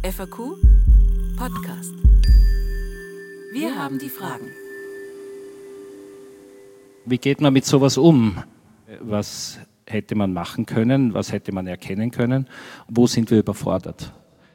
FAQ Podcast. Wir haben die Fragen. Wie geht man mit sowas um? Was hätte man machen können? Was hätte man erkennen können? Wo sind wir überfordert?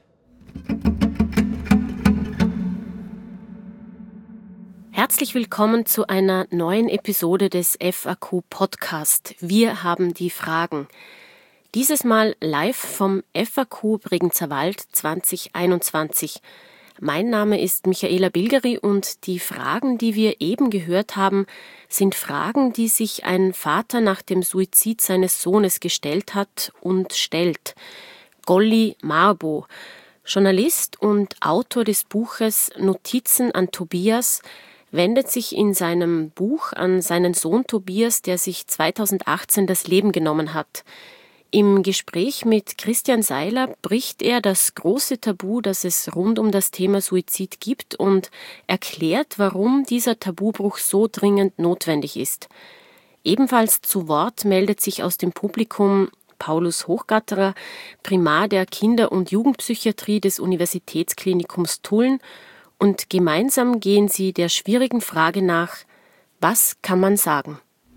Herzlich willkommen zu einer neuen Episode des FAQ Podcast. Wir haben die Fragen. Dieses Mal live vom FAQ Bregenzer Wald 2021. Mein Name ist Michaela Bilgeri und die Fragen, die wir eben gehört haben, sind Fragen, die sich ein Vater nach dem Suizid seines Sohnes gestellt hat und stellt. Golly Mabo, Journalist und Autor des Buches Notizen an Tobias, wendet sich in seinem Buch an seinen Sohn Tobias, der sich 2018 das Leben genommen hat. Im Gespräch mit Christian Seiler bricht er das große Tabu, das es rund um das Thema Suizid gibt, und erklärt, warum dieser Tabubruch so dringend notwendig ist. Ebenfalls zu Wort meldet sich aus dem Publikum Paulus Hochgatterer, Primar der Kinder- und Jugendpsychiatrie des Universitätsklinikums Tulln, und gemeinsam gehen sie der schwierigen Frage nach: Was kann man sagen?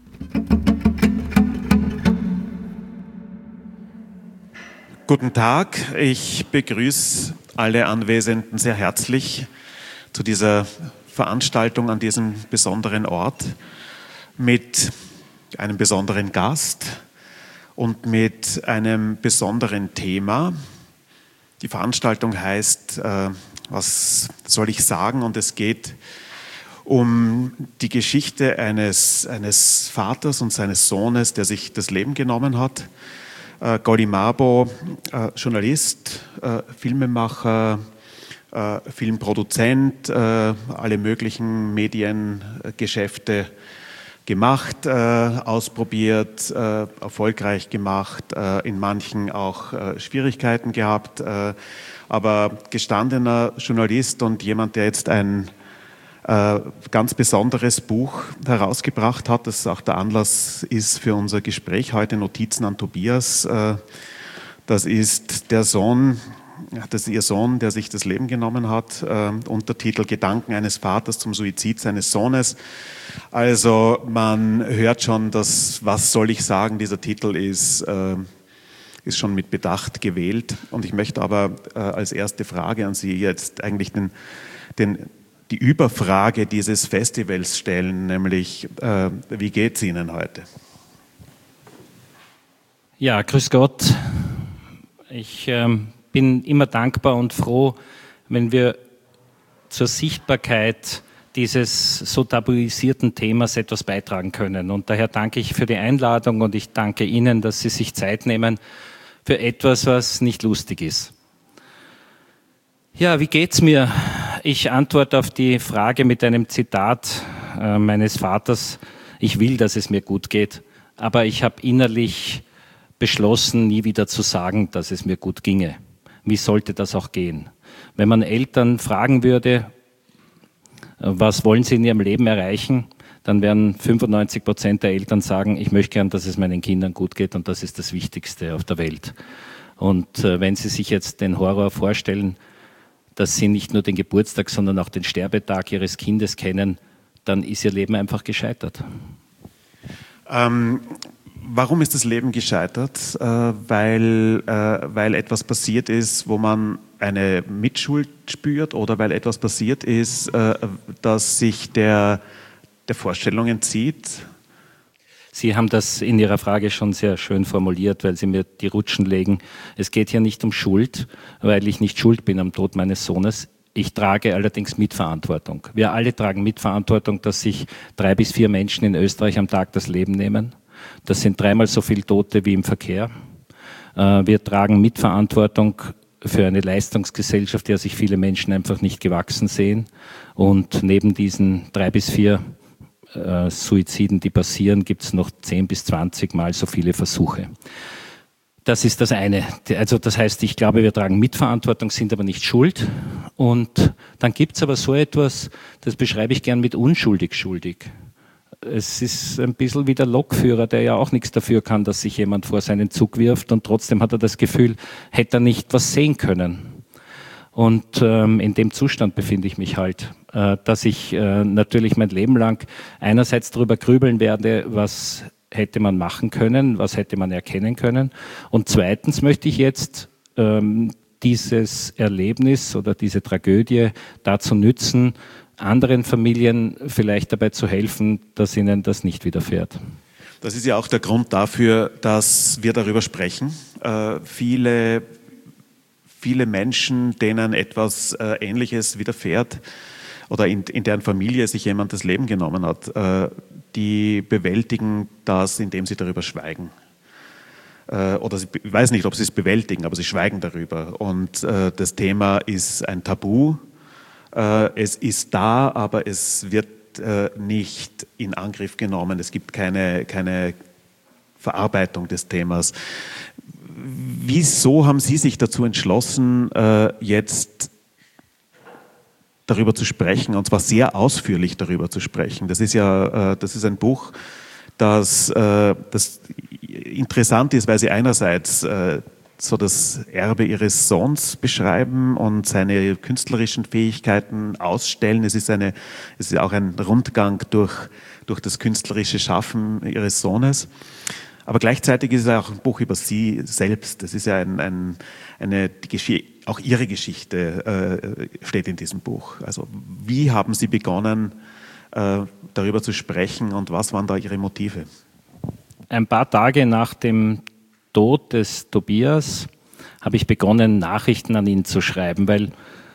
Guten Tag, ich begrüße alle Anwesenden sehr herzlich zu dieser Veranstaltung an diesem besonderen Ort mit einem besonderen Gast und mit einem besonderen Thema. Die Veranstaltung heißt Was soll ich sagen? Und es geht um die Geschichte eines Vaters und seines Sohnes, der sich das Leben genommen hat. Golly Mabo, Journalist, Filmemacher, Filmproduzent, alle möglichen Mediengeschäfte gemacht, ausprobiert, erfolgreich gemacht, in manchen auch Schwierigkeiten gehabt, aber gestandener Journalist und jemand, der jetzt ein ganz besonderes Buch herausgebracht hat, das auch der Anlass ist für unser Gespräch heute, Notizen an Tobias. Das ist ihr Sohn, der sich das Leben genommen hat. Untertitel Gedanken eines Vaters zum Suizid seines Sohnes. Also man hört schon, dass „Was soll ich sagen?" dieser Titel ist schon mit Bedacht gewählt. Und ich möchte aber als erste Frage an Sie jetzt eigentlich die Überfrage dieses Festivals stellen, nämlich wie geht es Ihnen heute? Ja, grüß Gott. Ich bin immer dankbar und froh, wenn wir zur Sichtbarkeit dieses so tabuisierten Themas etwas beitragen können. Und daher danke ich für die Einladung und ich danke Ihnen, dass Sie sich Zeit nehmen für etwas, was nicht lustig ist. Ja, wie geht's mir? Ich antworte auf die Frage mit einem Zitat meines Vaters: Ich will, dass es mir gut geht, aber ich habe innerlich beschlossen, nie wieder zu sagen, dass es mir gut ginge. Wie sollte das auch gehen? Wenn man Eltern fragen würde, was wollen sie in ihrem Leben erreichen, dann werden 95% der Eltern sagen, ich möchte gern, dass es meinen Kindern gut geht und das ist das Wichtigste auf der Welt. Und wenn Sie sich jetzt den Horror vorstellen, dass Sie nicht nur den Geburtstag, sondern auch den Sterbetag Ihres Kindes kennen, dann ist Ihr Leben einfach gescheitert. Warum ist das Leben gescheitert? Weil etwas passiert ist, wo man eine Mitschuld spürt, oder weil etwas passiert ist, das sich der Vorstellung entzieht? Sie haben das in Ihrer Frage schon sehr schön formuliert, weil Sie mir die Rutschen legen. Es geht hier nicht um Schuld, weil ich nicht schuld bin am Tod meines Sohnes. Ich trage allerdings Mitverantwortung. Wir alle tragen Mitverantwortung, dass sich 3 bis 4 Menschen in Österreich am Tag das Leben nehmen. Das sind 3-mal so viele Tote wie im Verkehr. Wir tragen Mitverantwortung für eine Leistungsgesellschaft, der sich viele Menschen einfach nicht gewachsen sehen. Und neben diesen 3 bis 4 Suiziden, die passieren, gibt es noch 10 bis 20 Mal so viele Versuche. Das ist das eine. Also das heißt, ich glaube, wir tragen Mitverantwortung, sind aber nicht schuld. Und dann gibt es aber so etwas, das beschreibe ich gern mit unschuldig schuldig. Es ist ein bisschen wie der Lokführer, der ja auch nichts dafür kann, dass sich jemand vor seinen Zug wirft und trotzdem hat er das Gefühl, hätte er nicht was sehen können. Und in dem Zustand befinde ich mich halt, dass ich natürlich mein Leben lang einerseits darüber grübeln werde, was hätte man machen können, was hätte man erkennen können. Und zweitens möchte ich jetzt dieses Erlebnis oder diese Tragödie dazu nützen, anderen Familien vielleicht dabei zu helfen, dass ihnen das nicht widerfährt. Das ist ja auch der Grund dafür, dass wir darüber sprechen. Viele Menschen, denen etwas Ähnliches widerfährt oder in deren Familie sich jemand das Leben genommen hat, die bewältigen das, indem sie darüber schweigen. Oder ich weiß nicht, ob sie es bewältigen, aber sie schweigen darüber. Und das Thema ist ein Tabu. Es ist da, aber es wird nicht in Angriff genommen. Es gibt keine Verarbeitung des Themas. Wieso haben Sie sich dazu entschlossen, jetzt darüber zu sprechen, und zwar sehr ausführlich darüber zu sprechen? Das ist ein Buch, das interessant ist, weil Sie einerseits so das Erbe Ihres Sohns beschreiben und seine künstlerischen Fähigkeiten ausstellen. Es ist auch ein Rundgang durch das künstlerische Schaffen Ihres Sohnes. Aber gleichzeitig ist es auch ein Buch über Sie selbst. Das ist ja auch Ihre Geschichte steht in diesem Buch. Also wie haben Sie begonnen, darüber zu sprechen und was waren da Ihre Motive? Ein paar Tage nach dem Tod des Tobias habe ich begonnen, Nachrichten an ihn zu schreiben, weil,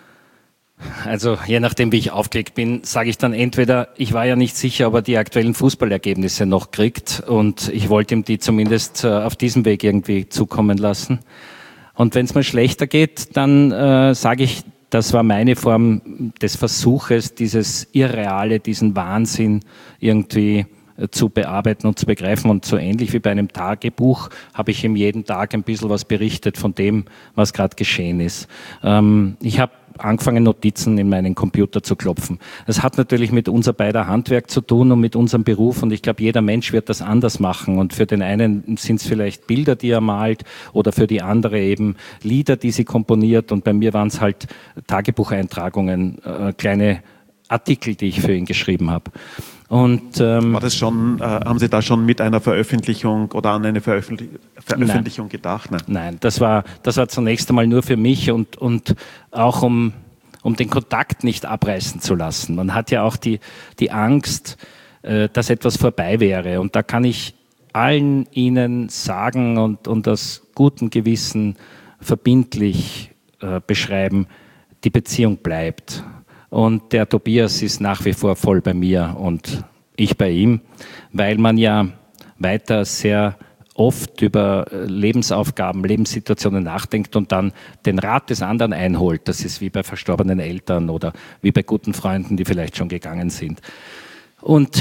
also je nachdem, wie ich aufgelegt bin, sage ich dann entweder, ich war ja nicht sicher, ob er die aktuellen Fußballergebnisse noch kriegt und ich wollte ihm die zumindest auf diesem Weg irgendwie zukommen lassen. Und wenn es mal schlechter geht, dann sage ich, das war meine Form des Versuches, dieses Irreale, diesen Wahnsinn irgendwie zu bearbeiten und zu begreifen. Und so ähnlich wie bei einem Tagebuch habe ich ihm jeden Tag ein bisschen was berichtet von dem, was gerade geschehen ist. Ich habe angefangen, Notizen in meinen Computer zu klopfen. Das hat natürlich mit unser beider Handwerk zu tun und mit unserem Beruf und ich glaube, jeder Mensch wird das anders machen und für den einen sind es vielleicht Bilder, die er malt oder für die andere eben Lieder, die sie komponiert und bei mir waren es halt Tagebucheintragungen, kleine Artikel, die ich für ihn geschrieben habe. Und, war das schon, haben Sie da schon mit einer Veröffentlichung oder an eine Veröffentlichung gedacht? Nein, das war zunächst einmal nur für mich und auch um den Kontakt nicht abreißen zu lassen. Man hat ja auch die Angst, dass etwas vorbei wäre. Und da kann ich allen Ihnen sagen und aus gutem Gewissen verbindlich beschreiben, die Beziehung bleibt. Und der Tobias ist nach wie vor voll bei mir und ich bei ihm, weil man ja weiter sehr oft über Lebensaufgaben, Lebenssituationen nachdenkt und dann den Rat des anderen einholt. Das ist wie bei verstorbenen Eltern oder wie bei guten Freunden, die vielleicht schon gegangen sind. Und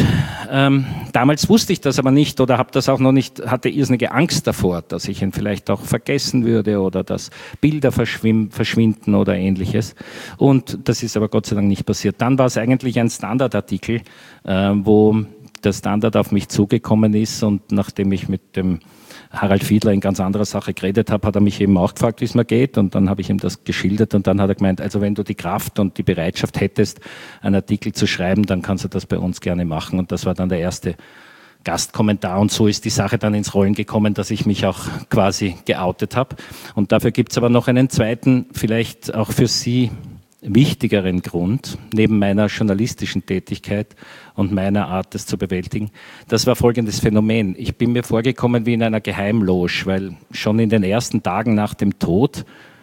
damals wusste ich das aber nicht oder habe das auch noch nicht, hatte irrsinnige Angst davor, dass ich ihn vielleicht auch vergessen würde oder dass Bilder verschwinden oder ähnliches. Und das ist aber Gott sei Dank nicht passiert. Dann war es eigentlich ein Standardartikel, wo der Standard auf mich zugekommen ist und nachdem ich mit dem Harald Fiedler in ganz anderer Sache geredet habe, hat er mich eben auch gefragt, wie es mir geht und dann habe ich ihm das geschildert und dann hat er gemeint, also wenn du die Kraft und die Bereitschaft hättest, einen Artikel zu schreiben, dann kannst du das bei uns gerne machen und das war dann der erste Gastkommentar und so ist die Sache dann ins Rollen gekommen, dass ich mich auch quasi geoutet habe und dafür gibt es aber noch einen zweiten, vielleicht auch für Sie wichtigeren Grund, neben meiner journalistischen Tätigkeit und meiner Art, das zu bewältigen. Das war folgendes Phänomen. Ich bin mir vorgekommen wie in einer Geheimloge, weil schon in den ersten Tagen nach dem Tod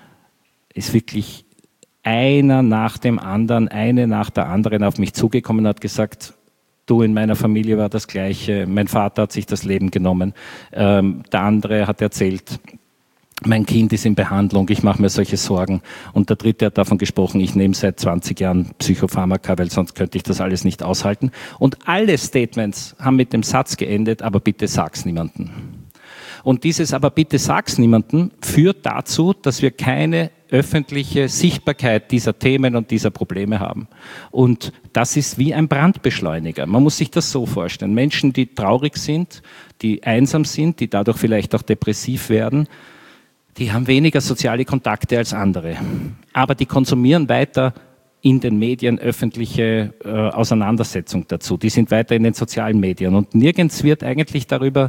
ist wirklich einer nach dem anderen, eine nach der anderen auf mich zugekommen und hat gesagt, du, in meiner Familie war das Gleiche, mein Vater hat sich das Leben genommen, der andere hat erzählt, mein Kind ist in Behandlung, ich mache mir solche Sorgen. Und der dritte hat davon gesprochen, ich nehme seit 20 Jahren Psychopharmaka, weil sonst könnte ich das alles nicht aushalten. Und alle Statements haben mit dem Satz geendet, aber bitte sag's niemandem. Und dieses aber bitte sag's niemandem führt dazu, dass wir keine öffentliche Sichtbarkeit dieser Themen und dieser Probleme haben. Und das ist wie ein Brandbeschleuniger. Man muss sich das so vorstellen. Menschen, die traurig sind, die einsam sind, die dadurch vielleicht auch depressiv werden, die haben weniger soziale Kontakte als andere. Aber die konsumieren weiter in den Medien öffentliche Auseinandersetzung dazu. Die sind weiter in den sozialen Medien und nirgends wird eigentlich darüber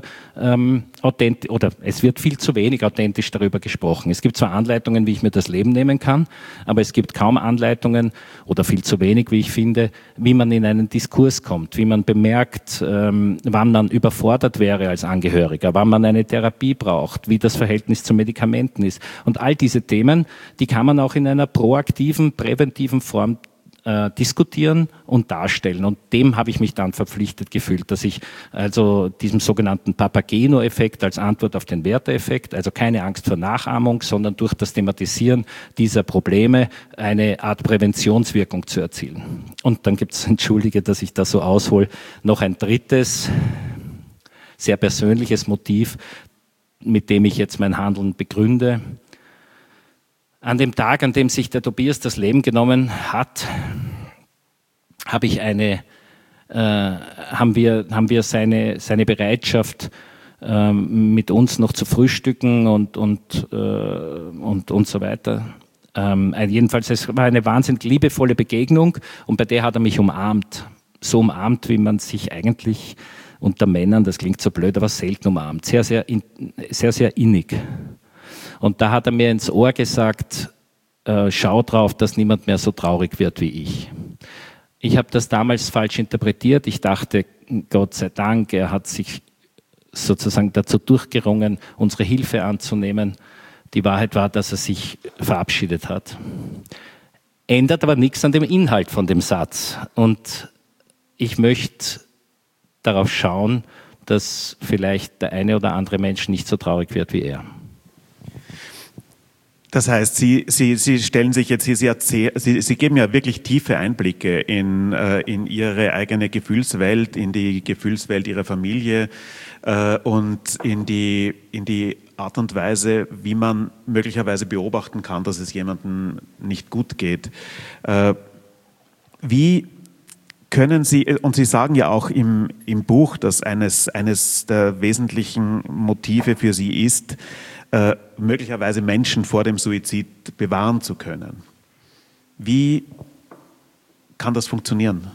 es wird viel zu wenig authentisch darüber gesprochen. Es gibt zwar Anleitungen, wie ich mir das Leben nehmen kann, aber es gibt kaum Anleitungen oder viel zu wenig, wie ich finde, wie man in einen Diskurs kommt, wie man bemerkt, wann man überfordert wäre als Angehöriger, wann man eine Therapie braucht, wie das Verhältnis zu Medikamenten ist. Und all diese Themen, die kann man auch in einer proaktiven, präventiven Form diskutieren und darstellen. Und dem habe ich mich dann verpflichtet gefühlt, dass ich also diesem sogenannten Papageno-Effekt als Antwort auf den Werther-Effekt, also keine Angst vor Nachahmung, sondern durch das Thematisieren dieser Probleme eine Art Präventionswirkung zu erzielen. Und dann gibt es, entschuldige, dass ich das so aushole, noch ein drittes, sehr persönliches Motiv, mit dem ich jetzt mein Handeln begründe. An dem Tag, an dem sich der Tobias das Leben genommen hat, haben wir seine Bereitschaft, mit uns noch zu frühstücken und so weiter. Jedenfalls, es war eine wahnsinnig liebevolle Begegnung und bei der hat er mich umarmt. So umarmt, wie man sich eigentlich unter Männern, das klingt so blöd, aber selten umarmt. Sehr, sehr innig. Und da hat er mir ins Ohr gesagt, schau drauf, dass niemand mehr so traurig wird wie ich. Ich habe das damals falsch interpretiert. Ich dachte, Gott sei Dank, er hat sich sozusagen dazu durchgerungen, unsere Hilfe anzunehmen. Die Wahrheit war, dass er sich verabschiedet hat. Ändert aber nichts an dem Inhalt von dem Satz. Und ich möchte darauf schauen, dass vielleicht der eine oder andere Mensch nicht so traurig wird wie er. Das heißt, Sie stellen sich jetzt, Sie geben ja wirklich tiefe Einblicke in Ihre eigene Gefühlswelt, in die Gefühlswelt Ihrer Familie und in die Art und Weise, wie man möglicherweise beobachten kann, dass es jemandem nicht gut geht. Wie können Sie, und Sie sagen ja auch im Buch, dass eines der wesentlichen Motive für Sie ist, möglicherweise Menschen vor dem Suizid bewahren zu können. Wie kann das funktionieren?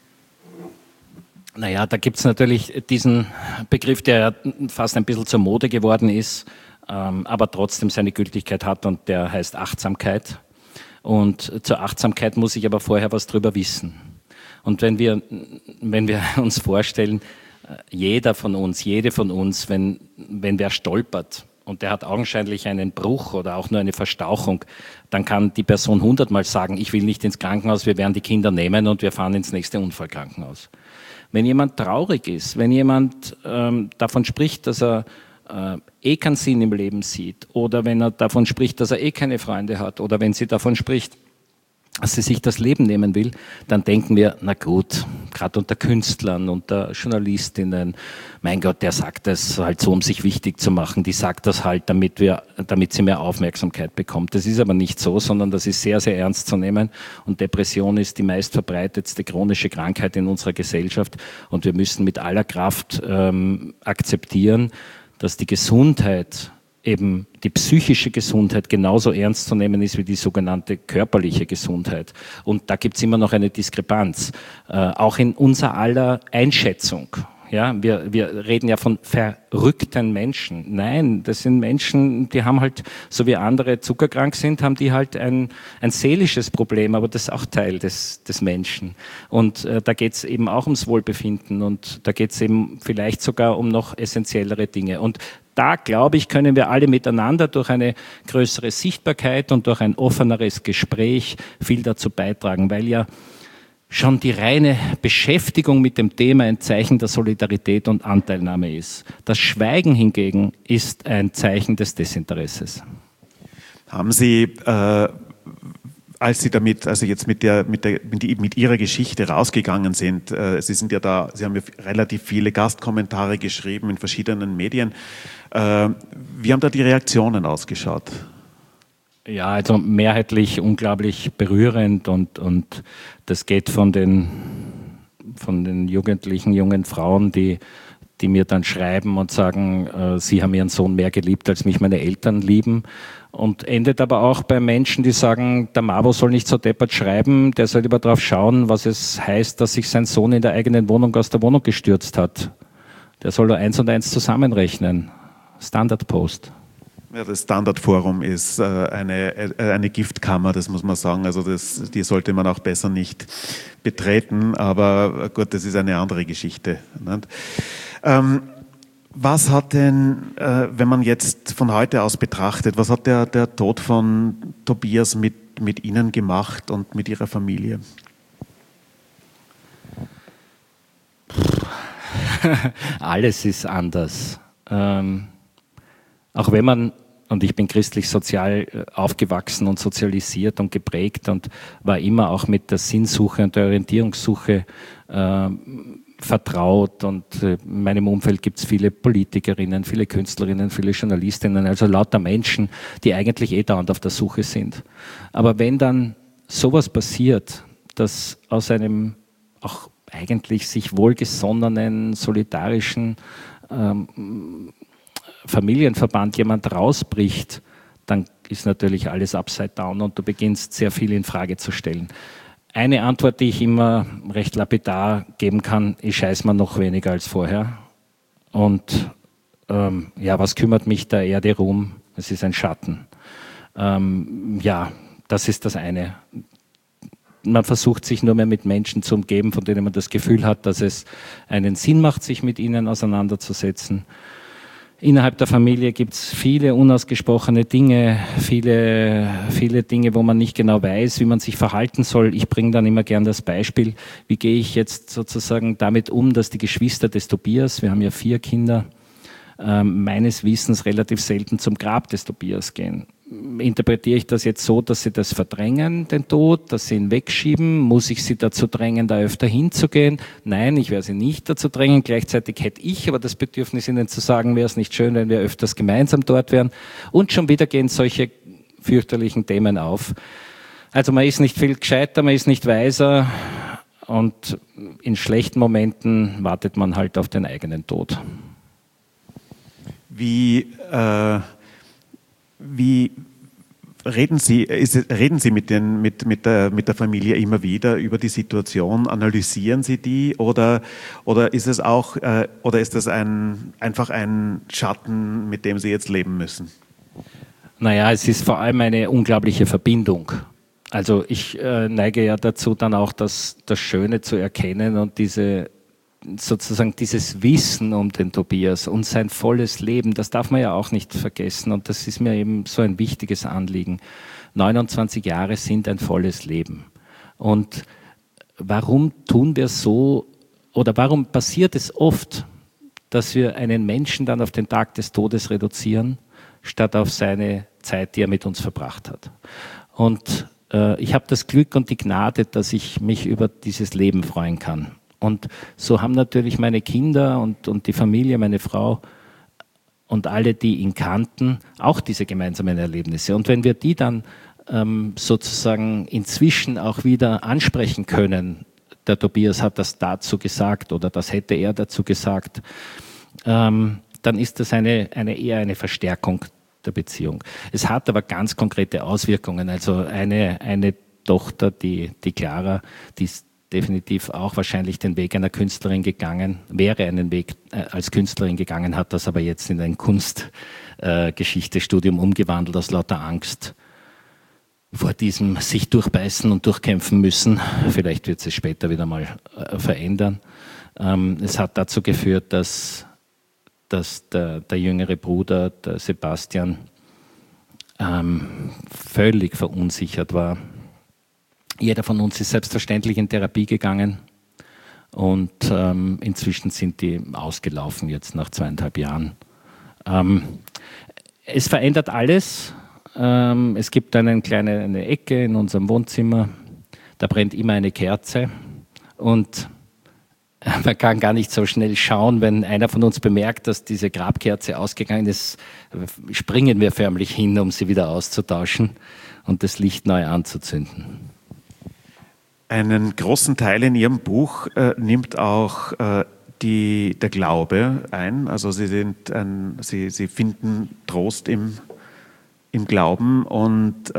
Naja, da gibt es natürlich diesen Begriff, der fast ein bisschen zur Mode geworden ist, aber trotzdem seine Gültigkeit hat und der heißt Achtsamkeit. Und zur Achtsamkeit muss ich aber vorher was drüber wissen. Und wenn wir uns vorstellen, jede von uns, wenn wer stolpert, und der hat augenscheinlich einen Bruch oder auch nur eine Verstauchung, dann kann die Person 100-mal sagen, ich will nicht ins Krankenhaus, wir werden die Kinder nehmen und wir fahren ins nächste Unfallkrankenhaus. Wenn jemand traurig ist, wenn jemand davon spricht, dass er keinen Sinn im Leben sieht oder wenn er davon spricht, dass er keine Freunde hat oder wenn sie davon spricht, dass sie sich das Leben nehmen will, dann denken wir, na gut, gerade unter Künstlern, unter Journalistinnen, mein Gott, der sagt das halt so, um sich wichtig zu machen, die sagt das halt, damit sie mehr Aufmerksamkeit bekommt. Das ist aber nicht so, sondern das ist sehr, sehr ernst zu nehmen und Depression ist die meistverbreitetste chronische Krankheit in unserer Gesellschaft und wir müssen mit aller Kraft akzeptieren, dass die Gesundheit, eben die psychische Gesundheit genauso ernst zu nehmen ist wie die sogenannte körperliche Gesundheit. Und da gibt es immer noch eine Diskrepanz, auch in unser aller Einschätzung. Ja, wir reden ja von verrückten Menschen. Nein, das sind Menschen, die haben halt, so wie andere zuckerkrank sind, haben die halt ein seelisches Problem, aber das ist auch Teil des Menschen. Und da geht es eben auch ums Wohlbefinden und da geht es eben vielleicht sogar um noch essentiellere Dinge. Und da, glaube ich, können wir alle miteinander durch eine größere Sichtbarkeit und durch ein offeneres Gespräch viel dazu beitragen, weil ja schon die reine Beschäftigung mit dem Thema ein Zeichen der Solidarität und Anteilnahme ist. Das Schweigen hingegen ist ein Zeichen des Desinteresses. Haben Sie, als Sie jetzt mit Ihrer Geschichte rausgegangen sind, Sie haben ja relativ viele Gastkommentare geschrieben in verschiedenen Medien. Wie haben da die Reaktionen ausgeschaut? Ja, also mehrheitlich unglaublich berührend und das geht von den jugendlichen, jungen Frauen, die die mir dann schreiben und sagen, sie haben ihren Sohn mehr geliebt, als mich meine Eltern lieben. Und endet aber auch bei Menschen, die sagen, der Mavo soll nicht so deppert schreiben, der soll lieber drauf schauen, was es heißt, dass sich sein Sohn in der eigenen Wohnung aus der Wohnung gestürzt hat. Der soll nur 1 und 1 zusammenrechnen. Standardpost. Ja, das Standardforum ist eine Giftkammer, das muss man sagen. Also die sollte man auch besser nicht betreten, aber gut, das ist eine andere Geschichte. Was hat denn, wenn man jetzt von heute aus betrachtet, was hat der Tod von Tobias mit Ihnen gemacht und mit Ihrer Familie? Alles ist anders. Auch wenn man, und ich bin christlich-sozial aufgewachsen und sozialisiert und geprägt und war immer auch mit der Sinnsuche und der Orientierungssuche vertraut, und in meinem Umfeld gibt es viele Politikerinnen, viele Künstlerinnen, viele Journalistinnen, also lauter Menschen, die eigentlich dauernd auf der Suche sind. Aber wenn dann sowas passiert, dass aus einem auch eigentlich sich wohlgesonnenen, solidarischen Familienverband jemand rausbricht, dann ist natürlich alles upside down und du beginnst sehr viel in Frage zu stellen. Eine Antwort, die ich immer recht lapidar geben kann, ich scheiß mir noch weniger als vorher. Und was kümmert mich der Erde Ruhm? Es ist ein Schatten. Das ist das eine. Man versucht sich nur mehr mit Menschen zu umgeben, von denen man das Gefühl hat, dass es einen Sinn macht, sich mit ihnen auseinanderzusetzen. Innerhalb der Familie gibt es viele unausgesprochene Dinge, viele Dinge, wo man nicht genau weiß, wie man sich verhalten soll. Ich bringe dann immer gern das Beispiel, wie gehe ich jetzt sozusagen damit um, dass die Geschwister des Tobias, wir haben ja 4 Kinder, meines Wissens relativ selten zum Grab des Tobias gehen. Interpretiere ich das jetzt so, dass sie das verdrängen, den Tod, dass sie ihn wegschieben? Muss ich sie dazu drängen, da öfter hinzugehen? Nein, ich werde sie nicht dazu drängen. Gleichzeitig hätte ich aber das Bedürfnis, ihnen zu sagen, wäre es nicht schön, wenn wir öfters gemeinsam dort wären. Und schon wieder gehen solche fürchterlichen Themen auf. Also man ist nicht viel gescheiter, man ist nicht weiser, und in schlechten Momenten wartet man halt auf den eigenen Tod. Wie reden Sie mit der Familie immer wieder über die Situation? Analysieren Sie die, oder ist es auch ist das einfach ein Schatten, mit dem Sie jetzt leben müssen? Naja, es ist vor allem eine unglaubliche Verbindung. Also ich neige ja dazu, dann auch das Schöne zu erkennen und sozusagen dieses Wissen um den Tobias und sein volles Leben, das darf man ja auch nicht vergessen, und das ist mir eben so ein wichtiges Anliegen. 29 Jahre sind ein volles Leben. Und warum tun wir so, oder warum passiert es oft, dass wir einen Menschen dann auf den Tag des Todes reduzieren, statt auf seine Zeit, die er mit uns verbracht hat? Und ich habe das Glück und die Gnade, dass ich mich über dieses Leben freuen kann. Und so haben natürlich meine Kinder und die Familie, meine Frau und alle, die ihn kannten, auch diese gemeinsamen Erlebnisse. Und wenn wir die dann sozusagen inzwischen auch wieder ansprechen können, der Tobias hat das dazu gesagt oder das hätte er dazu gesagt, dann ist das eher eine Verstärkung der Beziehung. Es hat aber ganz konkrete Auswirkungen. Also eine Tochter, die Clara, die ist definitiv auch wahrscheinlich den Weg einer Künstlerin gegangen, wäre einen Weg als Künstlerin gegangen, hat das aber jetzt in ein Kunstgeschichtestudium umgewandelt aus lauter Angst vor diesem sich durchbeißen und durchkämpfen müssen. Vielleicht wird es später wieder mal verändern. Es hat dazu geführt, dass der jüngere Bruder, der Sebastian, völlig verunsichert war. Jeder von uns ist selbstverständlich in Therapie gegangen, und inzwischen sind die ausgelaufen jetzt nach 2,5 Jahren. Es verändert alles. Es gibt eine Ecke in unserem Wohnzimmer, da brennt immer eine Kerze, und man kann gar nicht so schnell schauen, wenn einer von uns bemerkt, dass diese Grabkerze ausgegangen ist, springen wir förmlich hin, um sie wieder auszutauschen und das Licht neu anzuzünden. Einen großen Teil in Ihrem Buch nimmt auch der Glaube ein. Also Sie finden Trost im Glauben. Und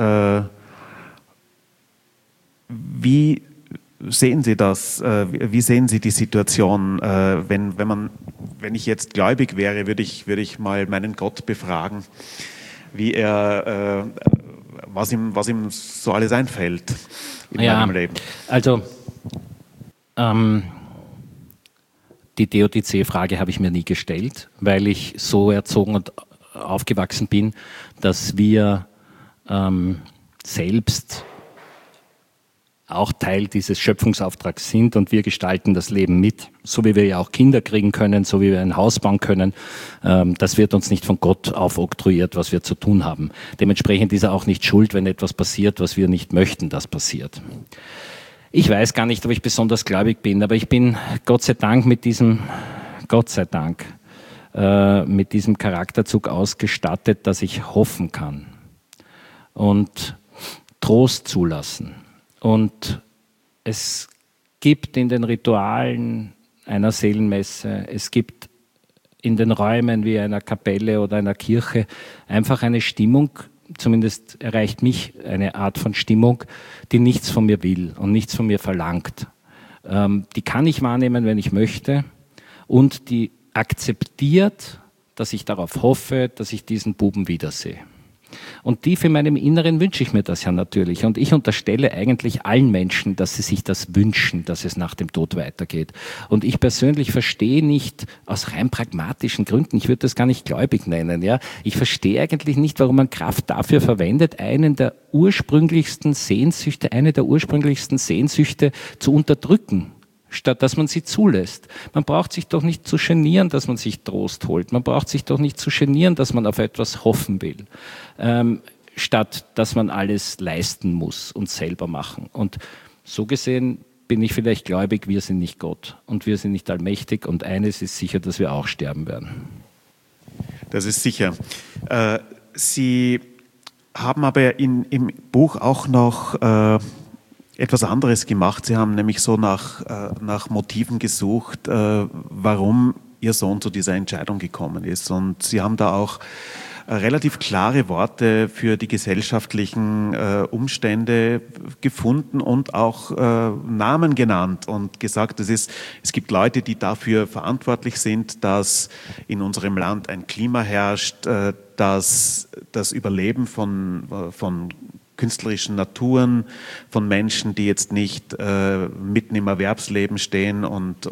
wie sehen Sie das? Wie sehen Sie die Situation? Wenn ich jetzt gläubig wäre, würde ich mal meinen Gott befragen, was ihm so alles einfällt in meinem Leben. Also die Theodizee-Frage habe ich mir nie gestellt, weil ich so erzogen und aufgewachsen bin, dass wir selbst auch Teil dieses Schöpfungsauftrags sind und wir gestalten das Leben mit, so wie wir ja auch Kinder kriegen können, so wie wir ein Haus bauen können. Das wird uns nicht von Gott aufoktroyiert, was wir zu tun haben. Dementsprechend ist er auch nicht schuld, wenn etwas passiert, was wir nicht möchten, dass passiert. Ich weiß gar nicht, ob ich besonders gläubig bin, aber ich bin Gott sei Dank mit diesem Charakterzug ausgestattet, dass ich hoffen kann und Trost zulassen. Und es gibt in den Ritualen einer Seelenmesse, es gibt in den Räumen wie einer Kapelle oder einer Kirche einfach eine Stimmung, zumindest erreicht mich eine Art von Stimmung, die nichts von mir will und nichts von mir verlangt. Die kann ich wahrnehmen, wenn ich möchte, und die akzeptiert, dass ich darauf hoffe, dass ich diesen Buben wiedersehe. Und tief in meinem Inneren wünsche ich mir das ja natürlich. Und ich unterstelle eigentlich allen Menschen, dass sie sich das wünschen, dass es nach dem Tod weitergeht. Und ich persönlich verstehe nicht, aus rein pragmatischen Gründen, ich würde das gar nicht gläubig nennen, ja, ich verstehe eigentlich nicht, warum man Kraft dafür verwendet, eine der ursprünglichsten Sehnsüchte zu unterdrücken, statt dass man sie zulässt. Man braucht sich doch nicht zu genieren, dass man sich Trost holt. Man braucht sich doch nicht zu genieren, dass man auf etwas hoffen will, statt dass man alles leisten muss und selber machen. Und so gesehen bin ich vielleicht gläubig, wir sind nicht Gott und wir sind nicht allmächtig, und eines ist sicher, dass wir auch sterben werden. Das ist sicher. Sie haben aber im Buch auch noch etwas anderes gemacht. Sie haben nämlich so nach Motiven gesucht, warum Ihr Sohn zu dieser Entscheidung gekommen ist. Und Sie haben da auch relativ klare Worte für die gesellschaftlichen Umstände gefunden und auch Namen genannt und gesagt, es gibt Leute, die dafür verantwortlich sind, dass in unserem Land ein Klima herrscht, dass das Überleben von künstlerischen Naturen, von Menschen, die jetzt nicht mitten im Erwerbsleben stehen und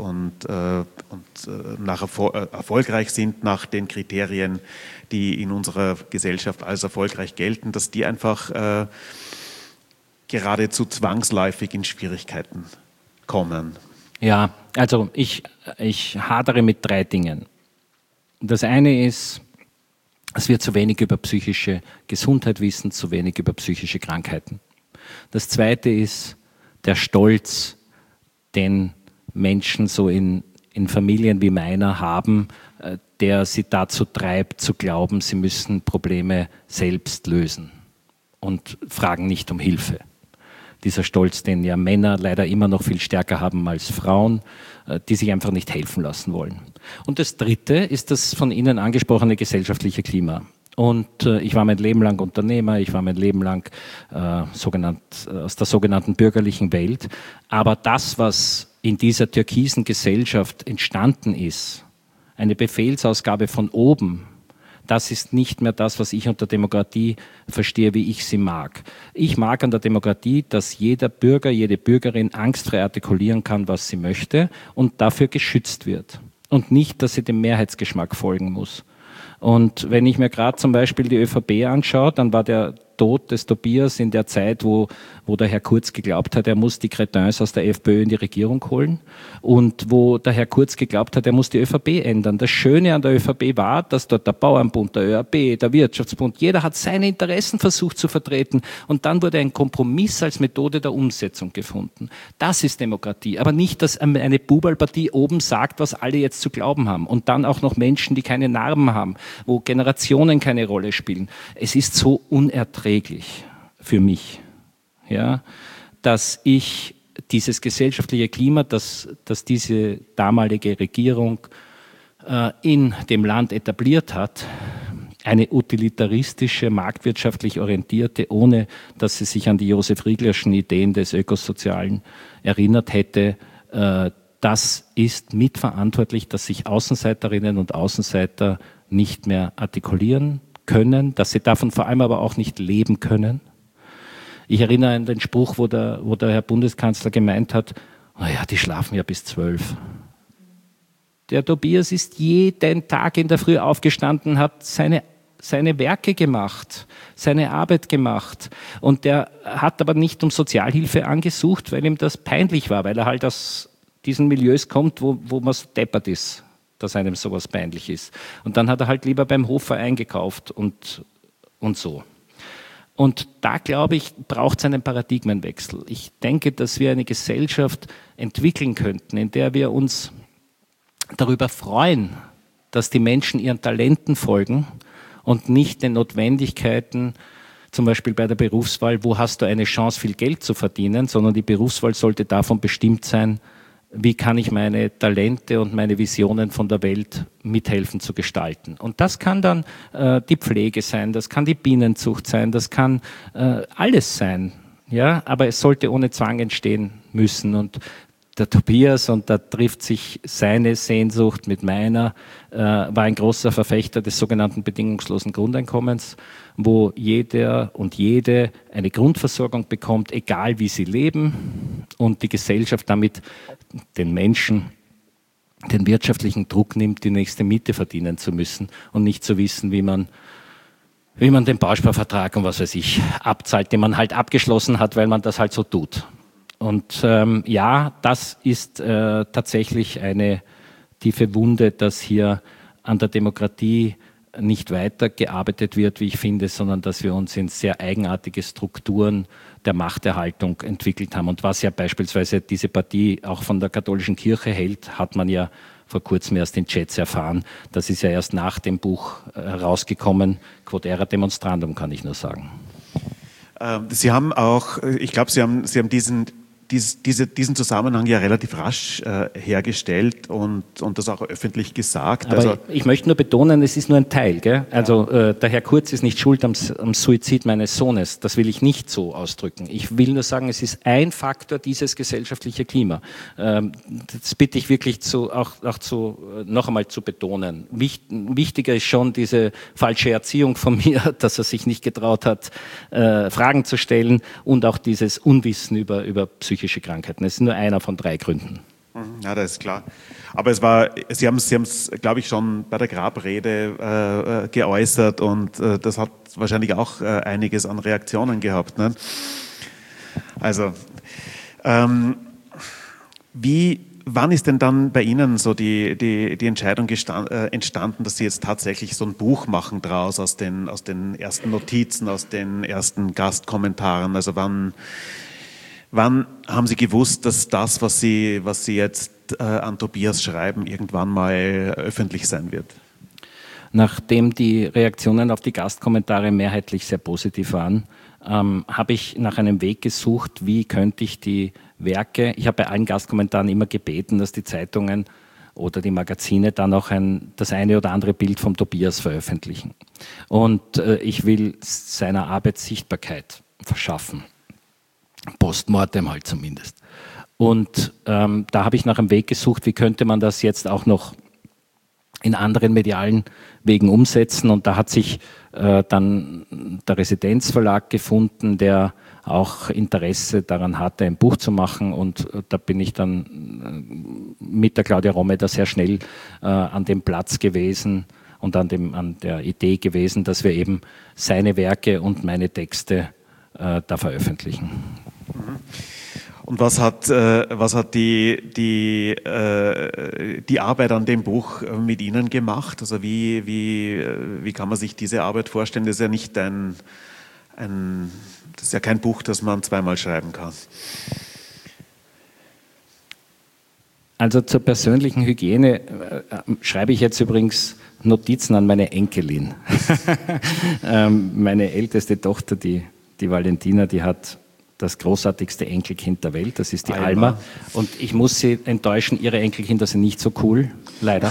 erfolgreich sind nach den Kriterien, die in unserer Gesellschaft als erfolgreich gelten, dass die einfach geradezu zwangsläufig in Schwierigkeiten kommen. Ja, also ich hadere mit 3 Dingen. Das eine ist, dass wir zu wenig über psychische Gesundheit wissen, zu wenig über psychische Krankheiten. Das zweite ist der Stolz, den Menschen so in Familien wie meiner haben, der sie dazu treibt, zu glauben, sie müssen Probleme selbst lösen und fragen nicht um Hilfe. Dieser Stolz, den ja Männer leider immer noch viel stärker haben als Frauen, die sich einfach nicht helfen lassen wollen. Und das dritte ist das von Ihnen angesprochene gesellschaftliche Klima. Und ich war mein Leben lang Unternehmer, ich war mein Leben lang aus der sogenannten bürgerlichen Welt. Aber das, was in dieser türkisen Gesellschaft entstanden ist, eine Befehlsausgabe von oben, das ist nicht mehr das, was ich unter Demokratie verstehe, wie ich sie mag. Ich mag an der Demokratie, dass jeder Bürger, jede Bürgerin angstfrei artikulieren kann, was sie möchte und dafür geschützt wird. Und nicht, dass sie dem Mehrheitsgeschmack folgen muss. Und wenn ich mir gerade zum Beispiel die ÖVP anschaue, dann war der Tod des Tobias in der Zeit, wo der Herr Kurz geglaubt hat, er muss die Cretins aus der FPÖ in die Regierung holen, und wo der Herr Kurz geglaubt hat, er muss die ÖVP ändern. Das Schöne an der ÖVP war, dass dort der Bauernbund, der ÖAB, der Wirtschaftsbund, jeder hat seine Interessen versucht zu vertreten, und dann wurde ein Kompromiss als Methode der Umsetzung gefunden. Das ist Demokratie, aber nicht, dass eine Bubalpartie oben sagt, was alle jetzt zu glauben haben, und dann auch noch Menschen, die keine Narben haben, wo Generationen keine Rolle spielen. Es ist so unerträglich für mich, ja, dass ich dieses gesellschaftliche Klima, das diese damalige Regierung in dem Land etabliert hat, eine utilitaristische, marktwirtschaftlich orientierte, ohne dass sie sich an die Josef Rieglerschen Ideen des Ökosozialen erinnert hätte, das ist mitverantwortlich, dass sich Außenseiterinnen und Außenseiter nicht mehr artikulieren können, dass sie davon vor allem aber auch nicht leben können. Ich erinnere an den Spruch, wo der Herr Bundeskanzler gemeint hat, naja, die schlafen ja bis 12. Der Tobias ist jeden Tag in der Früh aufgestanden, hat seine Werke gemacht, seine Arbeit gemacht. Und der hat aber nicht um Sozialhilfe angesucht, weil ihm das peinlich war, weil er halt aus diesen Milieus kommt, wo man so deppert ist, dass einem sowas peinlich ist. Und dann hat er halt lieber beim Hofverein gekauft und so. Und da, glaube ich, braucht es einen Paradigmenwechsel. Ich denke, dass wir eine Gesellschaft entwickeln könnten, in der wir uns darüber freuen, dass die Menschen ihren Talenten folgen und nicht den Notwendigkeiten, zum Beispiel bei der Berufswahl, wo hast du eine Chance, viel Geld zu verdienen, sondern die Berufswahl sollte davon bestimmt sein, wie kann ich meine Talente und meine Visionen von der Welt mithelfen zu gestalten. Und das kann dann die Pflege sein, das kann die Bienenzucht sein, das kann alles sein. Ja? Aber es sollte ohne Zwang entstehen müssen. Und der Tobias, und da trifft sich seine Sehnsucht mit meiner, war ein großer Verfechter des sogenannten bedingungslosen Grundeinkommens, wo jeder und jede eine Grundversorgung bekommt, egal wie sie leben, und die Gesellschaft damit den Menschen den wirtschaftlichen Druck nimmt, die nächste Miete verdienen zu müssen und nicht zu wissen, wie man den Bausparvertrag und was weiß ich abzahlt, den man halt abgeschlossen hat, weil man das halt so tut. Und ja, das ist tatsächlich eine tiefe Wunde, dass hier an der Demokratie nicht weitergearbeitet wird, wie ich finde, sondern dass wir uns in sehr eigenartige Strukturen der Machterhaltung entwickelt haben. Und was ja beispielsweise diese Partie auch von der katholischen Kirche hält, hat man ja vor kurzem erst in Chats erfahren. Das ist ja erst nach dem Buch herausgekommen. Quod erat demonstrandum, kann ich nur sagen. Sie haben auch, ich glaube, Sie haben diesen Zusammenhang ja relativ rasch hergestellt und das auch öffentlich gesagt. Aber also, ich möchte nur betonen, es ist nur ein Teil. Gell? Also der Herr Kurz ist nicht schuld am Suizid meines Sohnes. Das will ich nicht so ausdrücken. Ich will nur sagen, es ist ein Faktor dieses gesellschaftliche Klima. Das bitte ich wirklich noch einmal zu betonen. Wichtiger ist schon diese falsche Erziehung von mir, dass er sich nicht getraut hat, Fragen zu stellen, und auch dieses Unwissen über psychische Krankheiten. Das ist nur einer von 3 Gründen. Ja, das ist klar. Aber Sie haben es, glaube ich, schon bei der Grabrede geäußert, und das hat wahrscheinlich auch einiges an Reaktionen gehabt. Ne? Also, wann ist denn dann bei Ihnen so die Entscheidung entstanden, dass Sie jetzt tatsächlich so ein Buch machen draus aus den ersten Notizen, aus den ersten Gastkommentaren? Also wann haben Sie gewusst, dass das, was Sie jetzt an Tobias schreiben, irgendwann mal öffentlich sein wird? Nachdem die Reaktionen auf die Gastkommentare mehrheitlich sehr positiv waren, habe ich nach einem Weg gesucht, wie könnte ich die Werke, ich habe bei allen Gastkommentaren immer gebeten, dass die Zeitungen oder die Magazine dann auch das eine oder andere Bild vom Tobias veröffentlichen. Und ich will seiner Arbeit Sichtbarkeit verschaffen. Postmortem halt zumindest. Und da habe ich nach einem Weg gesucht, wie könnte man das jetzt auch noch in anderen medialen Wegen umsetzen. Und da hat sich dann der Residenzverlag gefunden, der auch Interesse daran hatte, ein Buch zu machen. Und da bin ich dann mit der Claudia Romme da sehr schnell an dem Platz gewesen und an der Idee gewesen, dass wir eben seine Werke und meine Texte da veröffentlichen. Und was hat die Arbeit an dem Buch mit Ihnen gemacht? Also wie kann man sich diese Arbeit vorstellen? Das ist ja nicht das ist ja kein Buch, das man zweimal schreiben kann. Also zur persönlichen Hygiene schreibe ich jetzt übrigens Notizen an meine Enkelin. Meine älteste Tochter, die Valentina, die hat das großartigste Enkelkind der Welt, das ist die Alma. Und ich muss Sie enttäuschen, Ihre Enkelkinder sind nicht so cool, leider.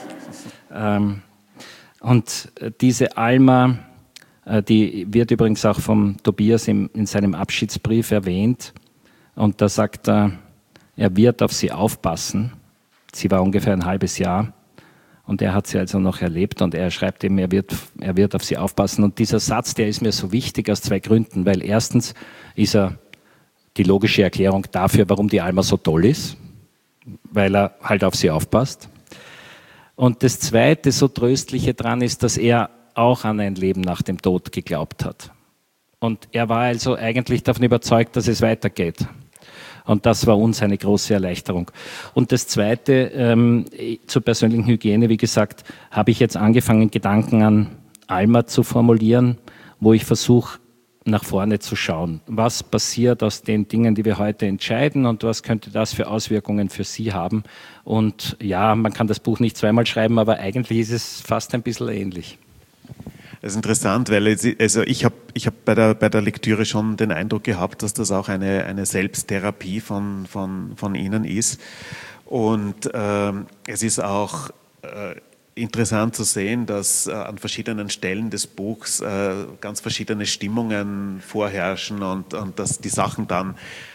Und diese Alma, die wird übrigens auch vom Tobias in seinem Abschiedsbrief erwähnt. Und da sagt er wird auf sie aufpassen. Sie war ungefähr ein halbes Jahr. Und er hat sie also noch erlebt und er schreibt eben, er wird auf sie aufpassen. Und dieser Satz, der ist mir so wichtig aus 2 Gründen, weil erstens ist er die logische Erklärung dafür, warum die Alma so toll ist, weil er halt auf sie aufpasst. Und das Zweite, so Tröstliche dran ist, dass er auch an ein Leben nach dem Tod geglaubt hat. Und er war also eigentlich davon überzeugt, dass es weitergeht. Und das war uns eine große Erleichterung. Und das Zweite, zur persönlichen Hygiene, wie gesagt, habe ich jetzt angefangen, Gedanken an Alma zu formulieren, wo ich versuche, nach vorne zu schauen. Was passiert aus den Dingen, die wir heute entscheiden und was könnte das für Auswirkungen für Sie haben? Und ja, man kann das Buch nicht zweimal schreiben, aber eigentlich ist es fast ein bisschen ähnlich. Das ist interessant, weil also ich hab bei der Lektüre schon den Eindruck gehabt, dass das auch eine Selbsttherapie von Ihnen ist. Und es ist auch interessant zu sehen, dass an verschiedenen Stellen des Buchs ganz verschiedene Stimmungen vorherrschen und dass die Sachen dann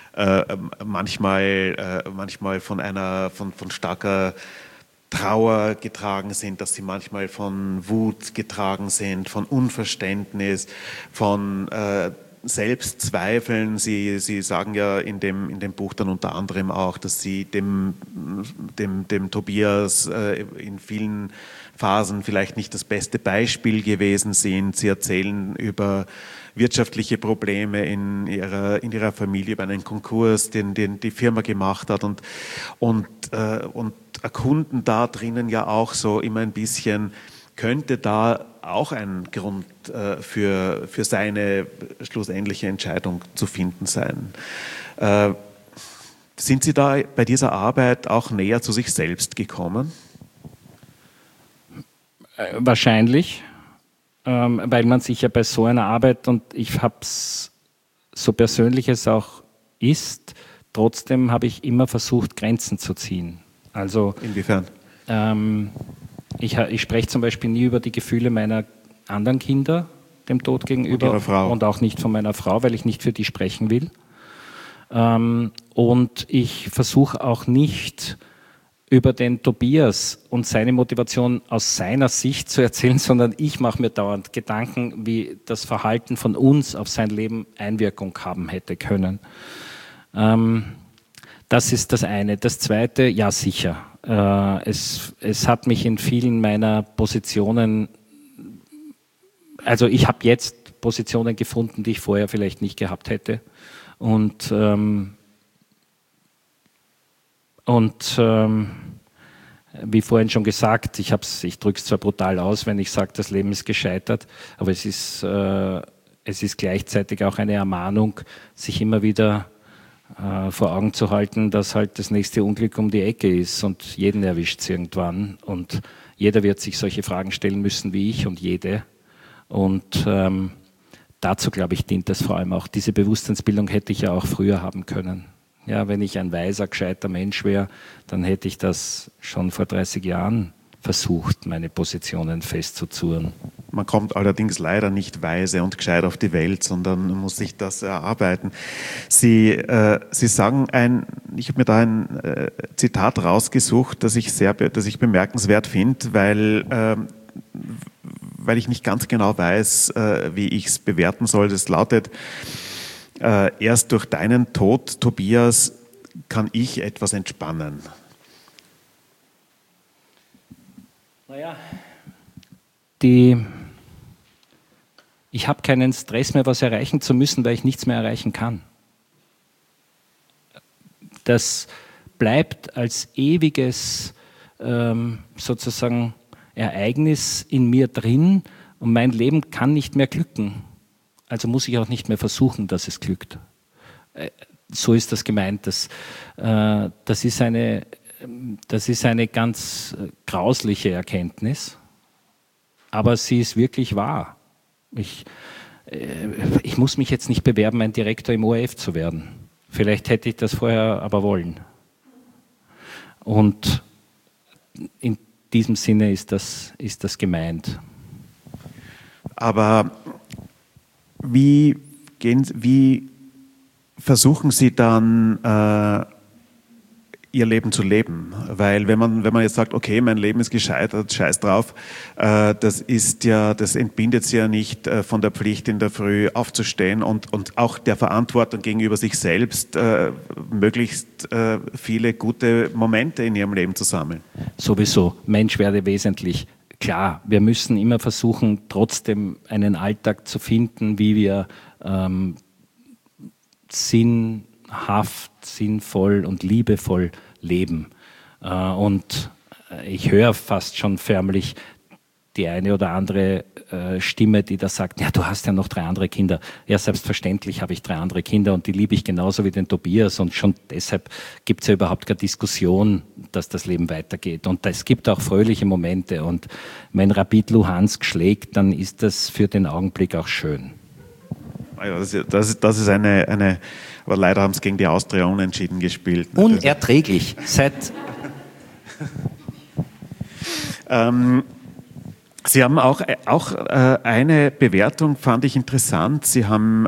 manchmal von starker Trauer getragen sind, dass sie manchmal von Wut getragen sind, von Unverständnis, von Selbstzweifeln. Sie sagen ja in dem Buch dann unter anderem auch, dass Sie dem Tobias in vielen Phasen vielleicht nicht das beste Beispiel gewesen sind. Sie erzählen über wirtschaftliche Probleme in ihrer Familie, über einen Konkurs, den die Firma gemacht hat und erkunden da drinnen ja auch so immer ein bisschen, könnte da auch ein Grund für seine schlussendliche Entscheidung zu finden sein. Sind Sie da bei dieser Arbeit auch näher zu sich selbst gekommen? Wahrscheinlich, weil man sich ja bei so einer Arbeit, und ich habe es, so persönlich es auch ist, trotzdem habe ich immer versucht, Grenzen zu ziehen. Also, inwiefern? Ich spreche zum Beispiel nie über die Gefühle meiner anderen Kinder dem Tod gegenüber und, Frau. Und auch nicht von meiner Frau, weil ich nicht für die sprechen will. Und ich versuche auch nicht über den Tobias und seine Motivation aus seiner Sicht zu erzählen, sondern ich mache mir dauernd Gedanken, wie das Verhalten von uns auf sein Leben Einwirkung haben hätte können. Das ist das eine. Das zweite, ja sicher. Es hat mich in vielen meiner Positionen, also ich habe jetzt Positionen gefunden, die ich vorher vielleicht nicht gehabt hätte. Und wie vorhin schon gesagt, ich drücke es zwar brutal aus, wenn ich sage, das Leben ist gescheitert, aber es ist gleichzeitig auch eine Ermahnung, sich immer wieder vor Augen zu halten, dass halt das nächste Unglück um die Ecke ist und jeden erwischt es irgendwann und jeder wird sich solche Fragen stellen müssen wie ich und jede. Und dazu, glaube ich, dient das vor allem auch. Diese Bewusstseinsbildung hätte ich ja auch früher haben können. Ja, wenn ich ein weiser, gescheiter Mensch wäre, dann hätte ich das schon vor 30 Jahren versucht, meine Positionen festzuzurren. Man kommt allerdings leider nicht weise und gescheit auf die Welt, sondern muss sich das erarbeiten. Sie sagen ich habe mir da ein Zitat rausgesucht, das ich bemerkenswert finde, weil ich nicht ganz genau weiß, wie ich es bewerten soll. Das lautet: Erst durch deinen Tod, Tobias, kann ich etwas entspannen. Naja, ich habe keinen Stress mehr, was erreichen zu müssen, weil ich nichts mehr erreichen kann. Das bleibt als ewiges sozusagen Ereignis in mir drin und mein Leben kann nicht mehr glücken. Also muss ich auch nicht mehr versuchen, dass es glückt. So ist das gemeint. Das ist eine ganz grausliche Erkenntnis, aber sie ist wirklich wahr. ich muss mich jetzt nicht bewerben, ein Direktor im ORF zu werden. Vielleicht hätte ich das vorher aber wollen. Und in diesem Sinne ist das gemeint. Aber wie versuchen Sie dann Ihr Leben zu leben? Weil wenn man jetzt sagt, okay, mein Leben ist gescheitert, scheiß drauf, das entbindet Sie ja nicht von der Pflicht, in der Früh aufzustehen und auch der Verantwortung gegenüber sich selbst, möglichst viele gute Momente in Ihrem Leben zu sammeln. Sowieso, Mensch werde wesentlich. Klar, wir müssen immer versuchen, trotzdem einen Alltag zu finden, wie wir sinnhaft, sinnvoll und liebevoll leben. Und ich höre fast schon förmlich die eine oder andere Stimme, die da sagt, ja, du hast ja noch 3 andere Kinder. Ja, selbstverständlich habe ich 3 andere Kinder und die liebe ich genauso wie den Tobias und schon deshalb gibt es ja überhaupt keine Diskussion, dass das Leben weitergeht. Und es gibt auch fröhliche Momente und wenn Rapid Luhansk schlägt, dann ist das für den Augenblick auch schön. Das ist eine, aber leider haben sie gegen die Austria unentschieden gespielt. Unerträglich. Sie haben auch eine Bewertung, fand ich interessant. Sie haben,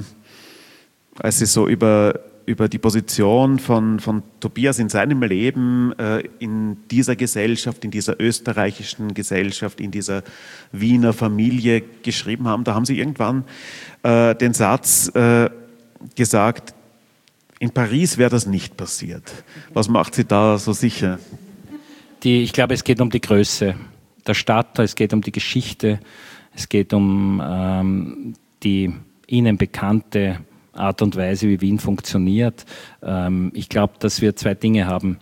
als Sie so über die Position von Tobias in seinem Leben, in dieser Gesellschaft, in dieser österreichischen Gesellschaft, in dieser Wiener Familie geschrieben haben, da haben Sie irgendwann den Satz gesagt, in Paris wäre das nicht passiert. Was macht Sie da so sicher? Ich glaube, es geht um die Größe der Stadt, es geht um die Geschichte, es geht um die Ihnen bekannte Art und Weise, wie Wien funktioniert. Ich glaube, dass wir 2 Dinge haben.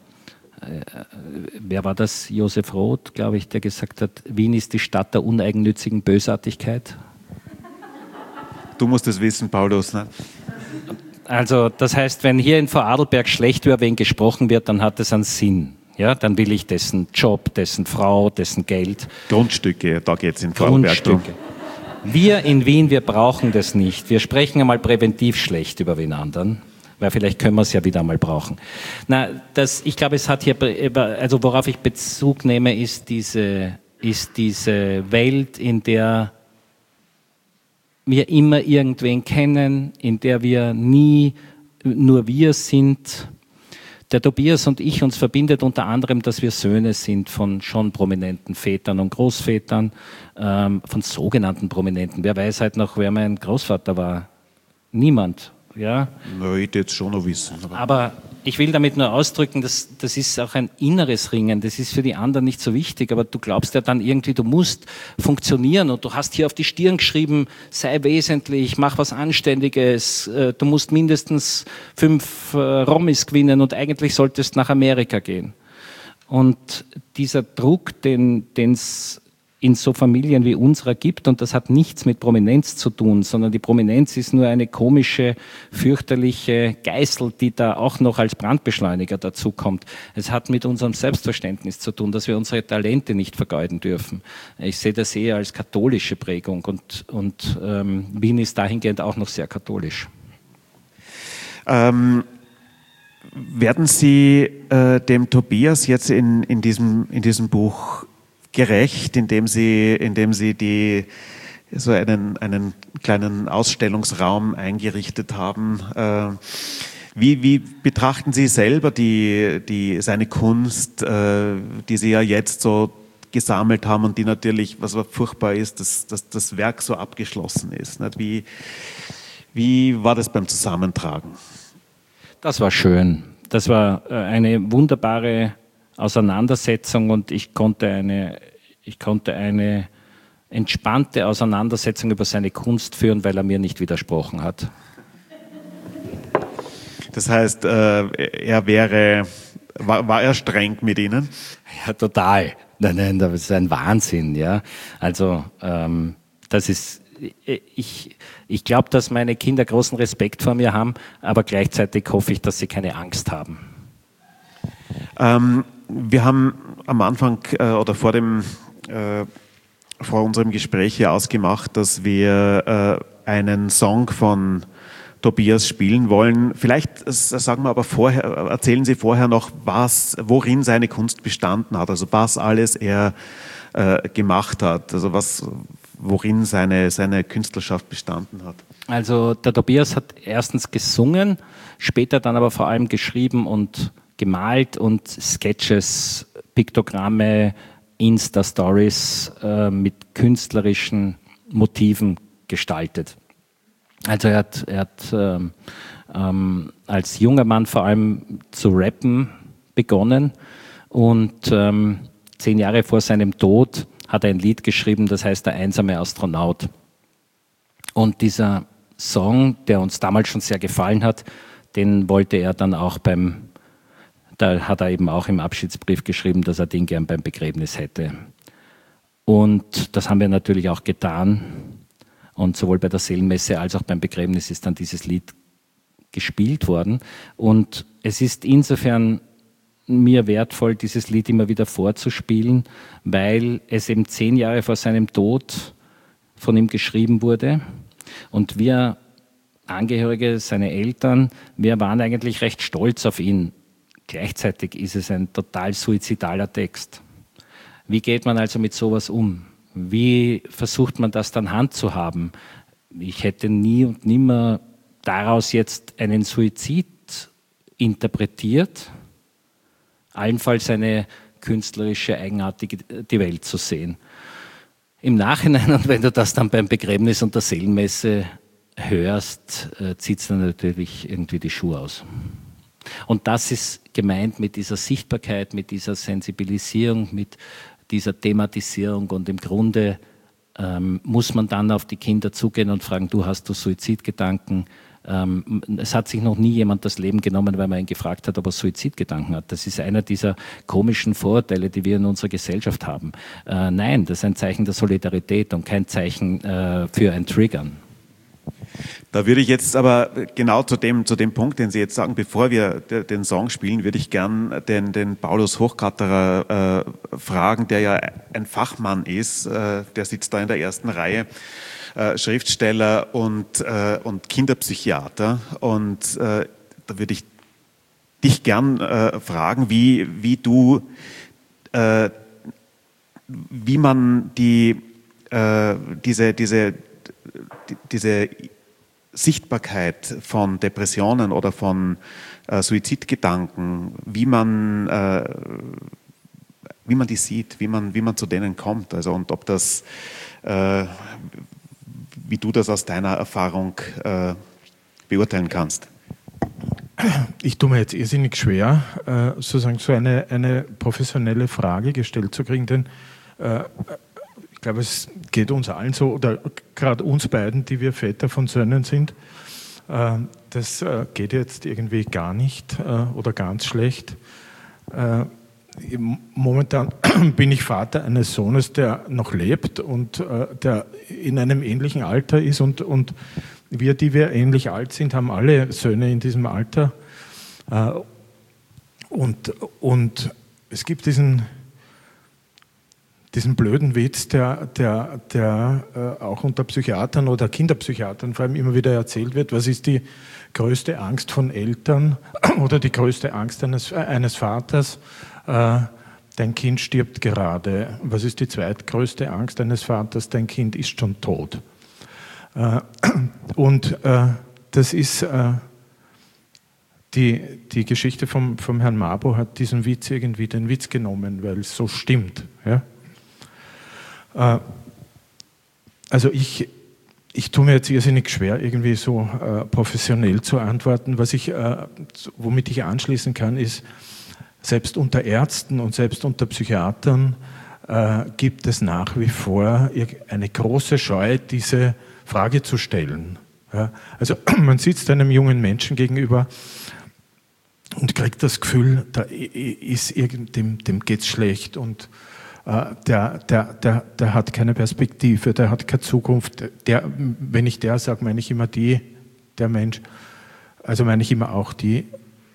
Wer war das? Josef Roth, glaube ich, der gesagt hat, Wien ist die Stadt der uneigennützigen Bösartigkeit. Du musst es wissen, Paulus. Ne? Also das heißt, wenn hier in Vorarlberg schlecht über wen gesprochen wird, dann hat es einen Sinn. Ja, dann will ich dessen Job, dessen Frau, dessen Geld. Grundstücke, da geht es in Vorarlberg. Grundstücke. Wir in Wien, wir brauchen das nicht. Wir sprechen einmal präventiv schlecht über wen anderen, weil vielleicht können wir es ja wieder einmal brauchen. Ich glaube, es hat hier, also worauf ich Bezug nehme, ist diese Welt, in der wir immer irgendwen kennen, in der wir nie nur wir sind. Der Tobias und ich, uns verbindet unter anderem, dass wir Söhne sind von schon prominenten Vätern und Großvätern, von sogenannten Prominenten. Wer weiß halt noch, wer mein Großvater war? Niemand. Ja? Na, ich jetzt schon noch wissen. Aber ich will damit nur ausdrücken, das ist auch ein inneres Ringen, das ist für die anderen nicht so wichtig, aber du glaubst ja dann irgendwie, du musst funktionieren und du hast hier auf die Stirn geschrieben, sei wesentlich, mach was Anständiges, du musst mindestens 5 Rommis gewinnen und eigentlich solltest nach Amerika gehen. Und dieser Druck, den es in so Familien wie unserer gibt, und das hat nichts mit Prominenz zu tun, sondern die Prominenz ist nur eine komische, fürchterliche Geißel, die da auch noch als Brandbeschleuniger dazukommt. Es hat mit unserem Selbstverständnis zu tun, dass wir unsere Talente nicht vergeuden dürfen. Ich sehe das eher als katholische Prägung und Wien ist dahingehend auch noch sehr katholisch. Werden Sie dem Tobias jetzt in diesem Buch gerecht, indem Sie so einen kleinen Ausstellungsraum eingerichtet haben? Wie betrachten Sie selber seine Kunst, die Sie ja jetzt so gesammelt haben und die natürlich, was furchtbar ist, dass das Werk so abgeschlossen ist? Nicht? Wie war das beim Zusammentragen? Das war schön. Das war eine wunderbare Auseinandersetzung und ich konnte eine entspannte Auseinandersetzung über seine Kunst führen, weil er mir nicht widersprochen hat. Das heißt, war er streng mit Ihnen? Ja, total. Nein, das ist ein Wahnsinn. Ja, also das ist. Ich glaube, dass meine Kinder großen Respekt vor mir haben, aber gleichzeitig hoffe ich, dass sie keine Angst haben. Wir haben am Anfang oder vor unserem Gespräch hier ausgemacht, dass wir einen Song von Tobias spielen wollen. Vielleicht erzählen Sie vorher noch, worin seine Kunst bestanden hat, also was alles er gemacht hat, also worin seine Künstlerschaft bestanden hat. Also der Tobias hat erstens gesungen, später dann aber vor allem geschrieben und gemalt und Sketches, Piktogramme, Insta-Stories mit künstlerischen Motiven gestaltet. Also er hat als junger Mann vor allem zu rappen begonnen und 10 Jahre vor seinem Tod hat er ein Lied geschrieben, das heißt Der einsame Astronaut. Und dieser Song, der uns damals schon sehr gefallen hat, den wollte er dann auch da hat er eben auch im Abschiedsbrief geschrieben, dass er den gern beim Begräbnis hätte. Und das haben wir natürlich auch getan. Und sowohl bei der Seelenmesse als auch beim Begräbnis ist dann dieses Lied gespielt worden. Und es ist insofern mir wertvoll, dieses Lied immer wieder vorzuspielen, weil es eben 10 Jahre vor seinem Tod von ihm geschrieben wurde. Und wir Angehörige, seine Eltern, wir waren eigentlich recht stolz auf ihn. Gleichzeitig ist es ein total suizidaler Text. Wie geht man also mit sowas um? Wie versucht man das dann handzuhaben? Ich hätte nie und nimmer daraus jetzt einen Suizid interpretiert, allenfalls eine künstlerische Eigenartige die Welt zu sehen. Im Nachhinein, und wenn du das dann beim Begräbnis und der Seelenmesse hörst, zieht es dann natürlich irgendwie die Schuhe aus. Und das ist gemeint mit dieser Sichtbarkeit, mit dieser Sensibilisierung, mit dieser Thematisierung. Und im Grunde muss man dann auf die Kinder zugehen und fragen, hast du Suizidgedanken? Es hat sich noch nie jemand das Leben genommen, weil man ihn gefragt hat, ob er Suizidgedanken hat. Das ist einer dieser komischen Vorurteile, die wir in unserer Gesellschaft haben. Nein, das ist ein Zeichen der Solidarität und kein Zeichen für ein Triggern. Da würde ich jetzt aber genau zu dem Punkt, den Sie jetzt sagen, bevor wir den Song spielen, würde ich gern den Paulus Hochgatterer fragen, der ja ein Fachmann ist, der sitzt da in der ersten Reihe, Schriftsteller und Kinderpsychiater. Und da würde ich dich gern fragen, wie man diese Sichtbarkeit von Depressionen oder von Suizidgedanken, wie man die sieht, wie man zu denen kommt, also und ob das, wie du das aus deiner Erfahrung beurteilen kannst. Ich tue mir jetzt irrsinnig schwer, sozusagen so eine professionelle Frage gestellt zu kriegen, denn ich glaube, es geht uns allen so, oder gerade uns beiden, die wir Väter von Söhnen sind, das geht jetzt irgendwie gar nicht oder ganz schlecht. Momentan bin ich Vater eines Sohnes, der noch lebt und der in einem ähnlichen Alter ist und wir, die wir ähnlich alt sind, haben alle Söhne in diesem Alter. Und es gibt diesen blöden Witz, der auch unter Psychiatern oder Kinderpsychiatern vor allem immer wieder erzählt wird. Was ist die größte Angst von Eltern oder die größte Angst eines Vaters? Dein Kind stirbt gerade. Was ist die zweitgrößte Angst eines Vaters? Dein Kind ist schon tot. Und das ist die Geschichte vom Herrn Mabo hat diesen Witz irgendwie den Witz genommen, weil es so stimmt. Ja? Also ich tue mir jetzt irrsinnig schwer, irgendwie so professionell zu antworten. Womit ich anschließen kann, ist, selbst unter Ärzten und selbst unter Psychiatern gibt es nach wie vor eine große Scheu, diese Frage zu stellen. Ja? Also man sitzt einem jungen Menschen gegenüber und kriegt das Gefühl, dem geht's schlecht und der hat keine Perspektive, der hat keine Zukunft. Wenn ich der sage, meine ich immer der Mensch, also meine ich immer auch die.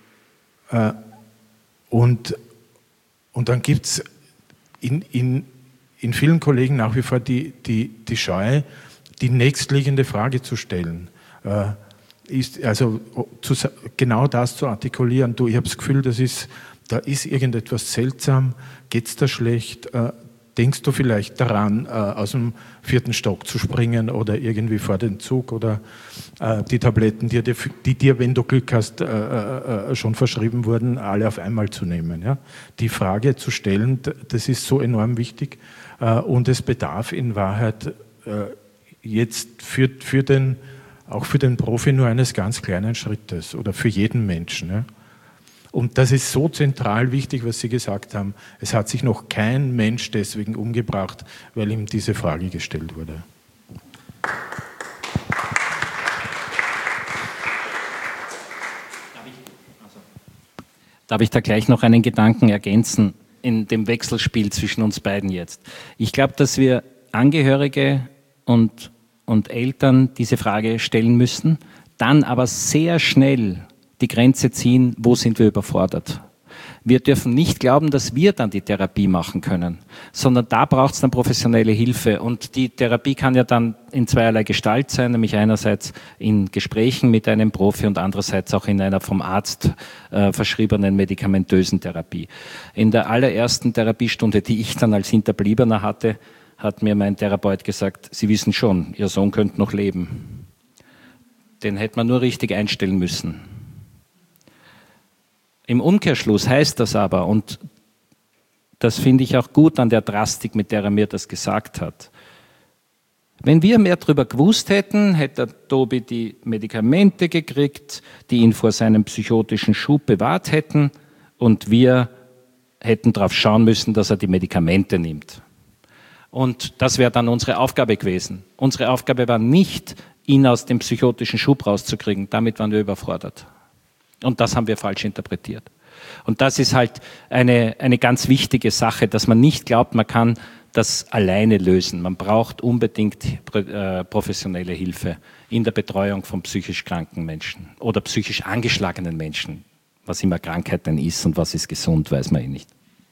Und dann gibt es in vielen Kollegen nach wie vor die Scheu, die nächstliegende Frage zu stellen, ist also genau das zu artikulieren. Ich habe das Gefühl, da ist irgendetwas seltsam, geht es da schlecht, denkst du vielleicht daran, aus dem 4. Stock zu springen oder irgendwie vor den Zug oder die Tabletten, die dir, wenn du Glück hast, schon verschrieben wurden, alle auf einmal zu nehmen. Ja? Die Frage zu stellen, das ist so enorm wichtig und es bedarf in Wahrheit jetzt auch für den Profi nur eines ganz kleinen Schrittes oder für jeden Menschen. Ja? Und das ist so zentral wichtig, was Sie gesagt haben. Es hat sich noch kein Mensch deswegen umgebracht, weil ihm diese Frage gestellt wurde. Darf ich da gleich noch einen Gedanken ergänzen in dem Wechselspiel zwischen uns beiden jetzt? Ich glaube, dass wir Angehörige und Eltern diese Frage stellen müssen, dann aber sehr schnell die Grenze ziehen, wo sind wir überfordert. Wir dürfen nicht glauben, dass wir dann die Therapie machen können, sondern da braucht es dann professionelle Hilfe. Und die Therapie kann ja dann in zweierlei Gestalt sein, nämlich einerseits in Gesprächen mit einem Profi und andererseits auch in einer vom Arzt verschriebenen medikamentösen Therapie. In der allerersten Therapiestunde, die ich dann als Hinterbliebener hatte, hat mir mein Therapeut gesagt, Sie wissen schon, Ihr Sohn könnte noch leben. Den hätte man nur richtig einstellen müssen. Im Umkehrschluss heißt das aber, und das finde ich auch gut an der Drastik, mit der er mir das gesagt hat, wenn wir mehr darüber gewusst hätten, hätte der Tobi die Medikamente gekriegt, die ihn vor seinem psychotischen Schub bewahrt hätten, und wir hätten darauf schauen müssen, dass er die Medikamente nimmt. Und das wäre dann unsere Aufgabe gewesen. Unsere Aufgabe war nicht, ihn aus dem psychotischen Schub rauszukriegen. Damit waren wir überfordert. Und das haben wir falsch interpretiert. Und das ist halt eine ganz wichtige Sache, dass man nicht glaubt, man kann das alleine lösen. Man braucht unbedingt professionelle Hilfe in der Betreuung von psychisch kranken Menschen oder psychisch angeschlagenen Menschen. Was immer Krankheit denn ist und was ist gesund, weiß man eh nicht.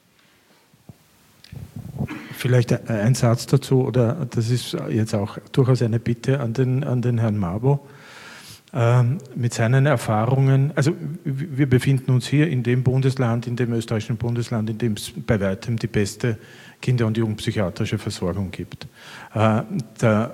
Vielleicht ein Satz dazu, oder das ist jetzt auch durchaus eine Bitte an den Herrn Mabo. Mit seinen Erfahrungen, also wir befinden uns hier in dem Bundesland, in dem österreichischen Bundesland, in dem es bei weitem die beste Kinder- und Jugendpsychiatrische Versorgung gibt. Der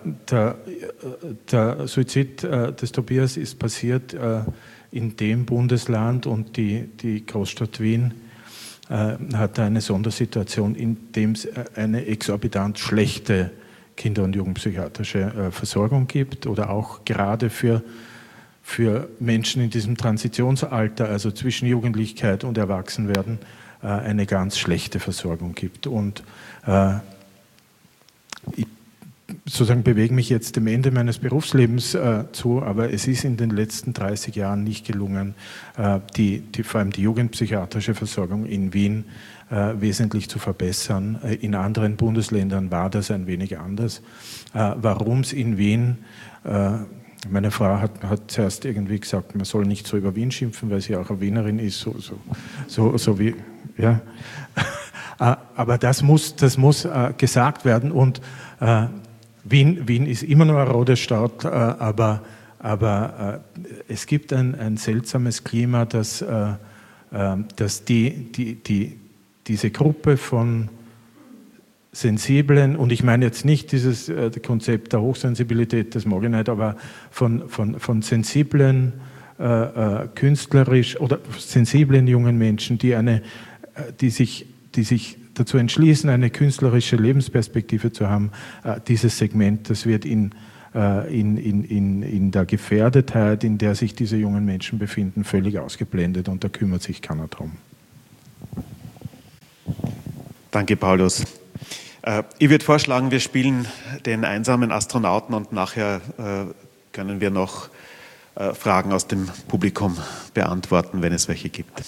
Suizid des Tobias ist passiert in dem Bundesland, und die Großstadt Wien hat eine Sondersituation, in dem es eine exorbitant schlechte Kinder- und Jugendpsychiatrische Versorgung gibt, oder auch gerade für Menschen in diesem Transitionsalter, also zwischen Jugendlichkeit und Erwachsenwerden, eine ganz schlechte Versorgung gibt. Und ich sozusagen bewege mich jetzt dem Ende meines Berufslebens zu, aber es ist in den letzten 30 Jahren nicht gelungen, vor allem die jugendpsychiatrische Versorgung in Wien wesentlich zu verbessern. In anderen Bundesländern war das ein wenig anders. Warum es in Wien, meine Frau hat zuerst irgendwie gesagt, man soll nicht so über Wien schimpfen, weil sie auch eine Wienerin ist, so wie, ja. Aber das muss gesagt werden, und Wien ist immer noch eine rote Stadt, aber es gibt ein seltsames Klima, dass diese Gruppe von sensiblen, und ich meine jetzt nicht dieses Konzept der Hochsensibilität, das mag ich nicht, aber von sensiblen, künstlerisch oder sensiblen jungen Menschen, die sich dazu entschließen, eine künstlerische Lebensperspektive zu haben, dieses Segment, das wird in der Gefährdetheit, in der sich diese jungen Menschen befinden, völlig ausgeblendet, und da kümmert sich keiner drum. Danke, Paulus. Ich würde vorschlagen, wir spielen den einsamen Astronauten, und nachher können wir noch Fragen aus dem Publikum beantworten, wenn es welche gibt.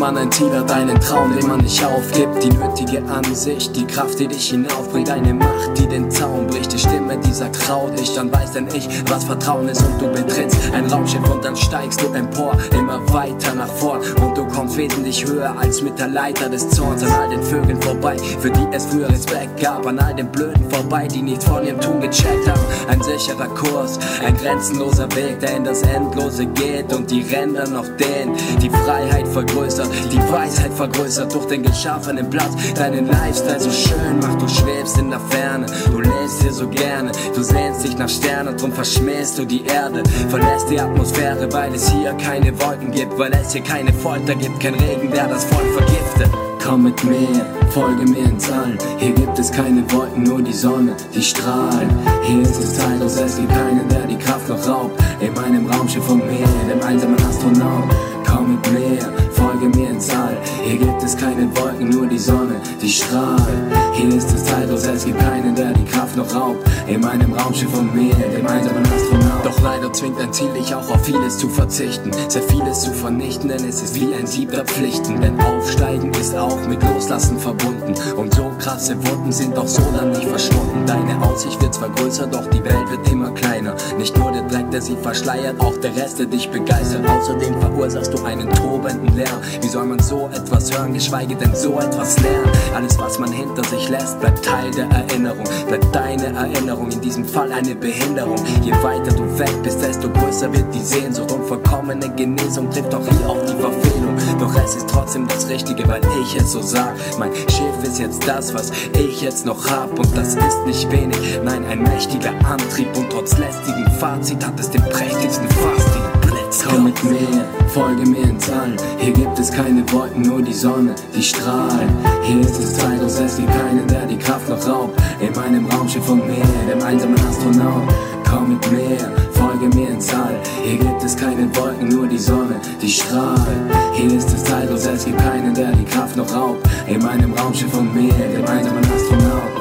man ein Ziel hat, einen Traum, den man nicht aufgibt. Die nötige Ansicht, die Kraft, die dich hinaufbringt, eine Macht, die den Zaun bricht. Die Stimme, die sagt, trau dich, dann weiß denn ich, was Vertrauen ist. Und du betrittst ein Raumschiff und dann steigst du empor, immer weiter nach vorn. Und du kommst wesentlich höher als mit der Leiter des Zorns. An all den Vögeln vorbei, für die es früher Respekt gab. An all den Blöden vorbei, die nichts von ihrem Tun gecheckt haben. Ein sicherer Kurs, ein grenzenloser Weg, der in das Endlose geht und die Ränder noch dehnen. Die Freiheit vergrößert, die Weisheit vergrößert durch den geschaffenen Platz. Deinen Lifestyle so schön macht, du schwebst in der Ferne. Du lebst hier so gerne, du sehnst dich nach Sternen, drum verschmähst du die Erde. Verlässt die Atmosphäre, weil es hier keine Wolken gibt, weil es hier keine Folter gibt, kein Regen, der das Volk vergiftet. Komm mit mir, folge mir ins All. Hier gibt es keine Wolken, nur die Sonne, die strahlt. Hier ist es zeitlos, es gibt keinen, der die Kraft noch raubt. In meinem Raumschiff von mir, dem einsamen Astronaut. Komm mit mir, folge mir ins All. Hier gibt es keine Wolken, nur die Sonne, die strahlt. Hier ist es zeitlos, es gibt keinen, der die Kraft noch raubt. In meinem Raumschiff von mir, dem einsamen Astronaut. Doch leider zwingt ein Ziel dich auch auf vieles zu verzichten, sehr vieles zu vernichten, denn es ist wie ein Sieb der Pflichten. Denn Aufsteigen ist auch mit Loslassen verbunden. Und so krasse Wunden sind auch so dann nicht verschwunden. Deine Aussicht wird zwar größer, doch die Welt wird immer kleiner. Nicht nur der Dreck, der sie verschleiert, auch der Rest, der dich begeistert. Außerdem verursachst du einen tobenden Lärm. Wie soll man so etwas hören, geschweige denn so etwas lernen? Alles, was man hinter sich lässt, bleibt Teil der Erinnerung. Bleibt deine Erinnerung, in diesem Fall eine Behinderung. Je weiter du weg bist, desto größer wird die Sehnsucht. Und vollkommene Genesung trifft auch hier auf die Verfehlung. Doch es ist trotzdem das Richtige, weil ich es so sag. Mein Schiff ist jetzt das, was ich jetzt noch hab. Und das ist nicht wenig, nein, ein mächtiger Antrieb. Und trotz lästigem Fazit hat es den prächtigsten Fast, den Blitz. Komm mit mir, folge mir ins All. Hier gibt es keine Wolken, nur die Sonne, die strahlt. Hier ist es zeitlos, es gibt keinen, der die Kraft noch raubt. In meinem Raumschiff von mir, dem einsamen Astronaut. Komm mit mir, folge mir ins All. Hier gibt es keine Wolken, nur die Sonne, die strahlt. Hier ist es zeitlos, es gibt keinen, der die Kraft noch raubt. In meinem Raumschiff von mir, dem einsamen Astronaut.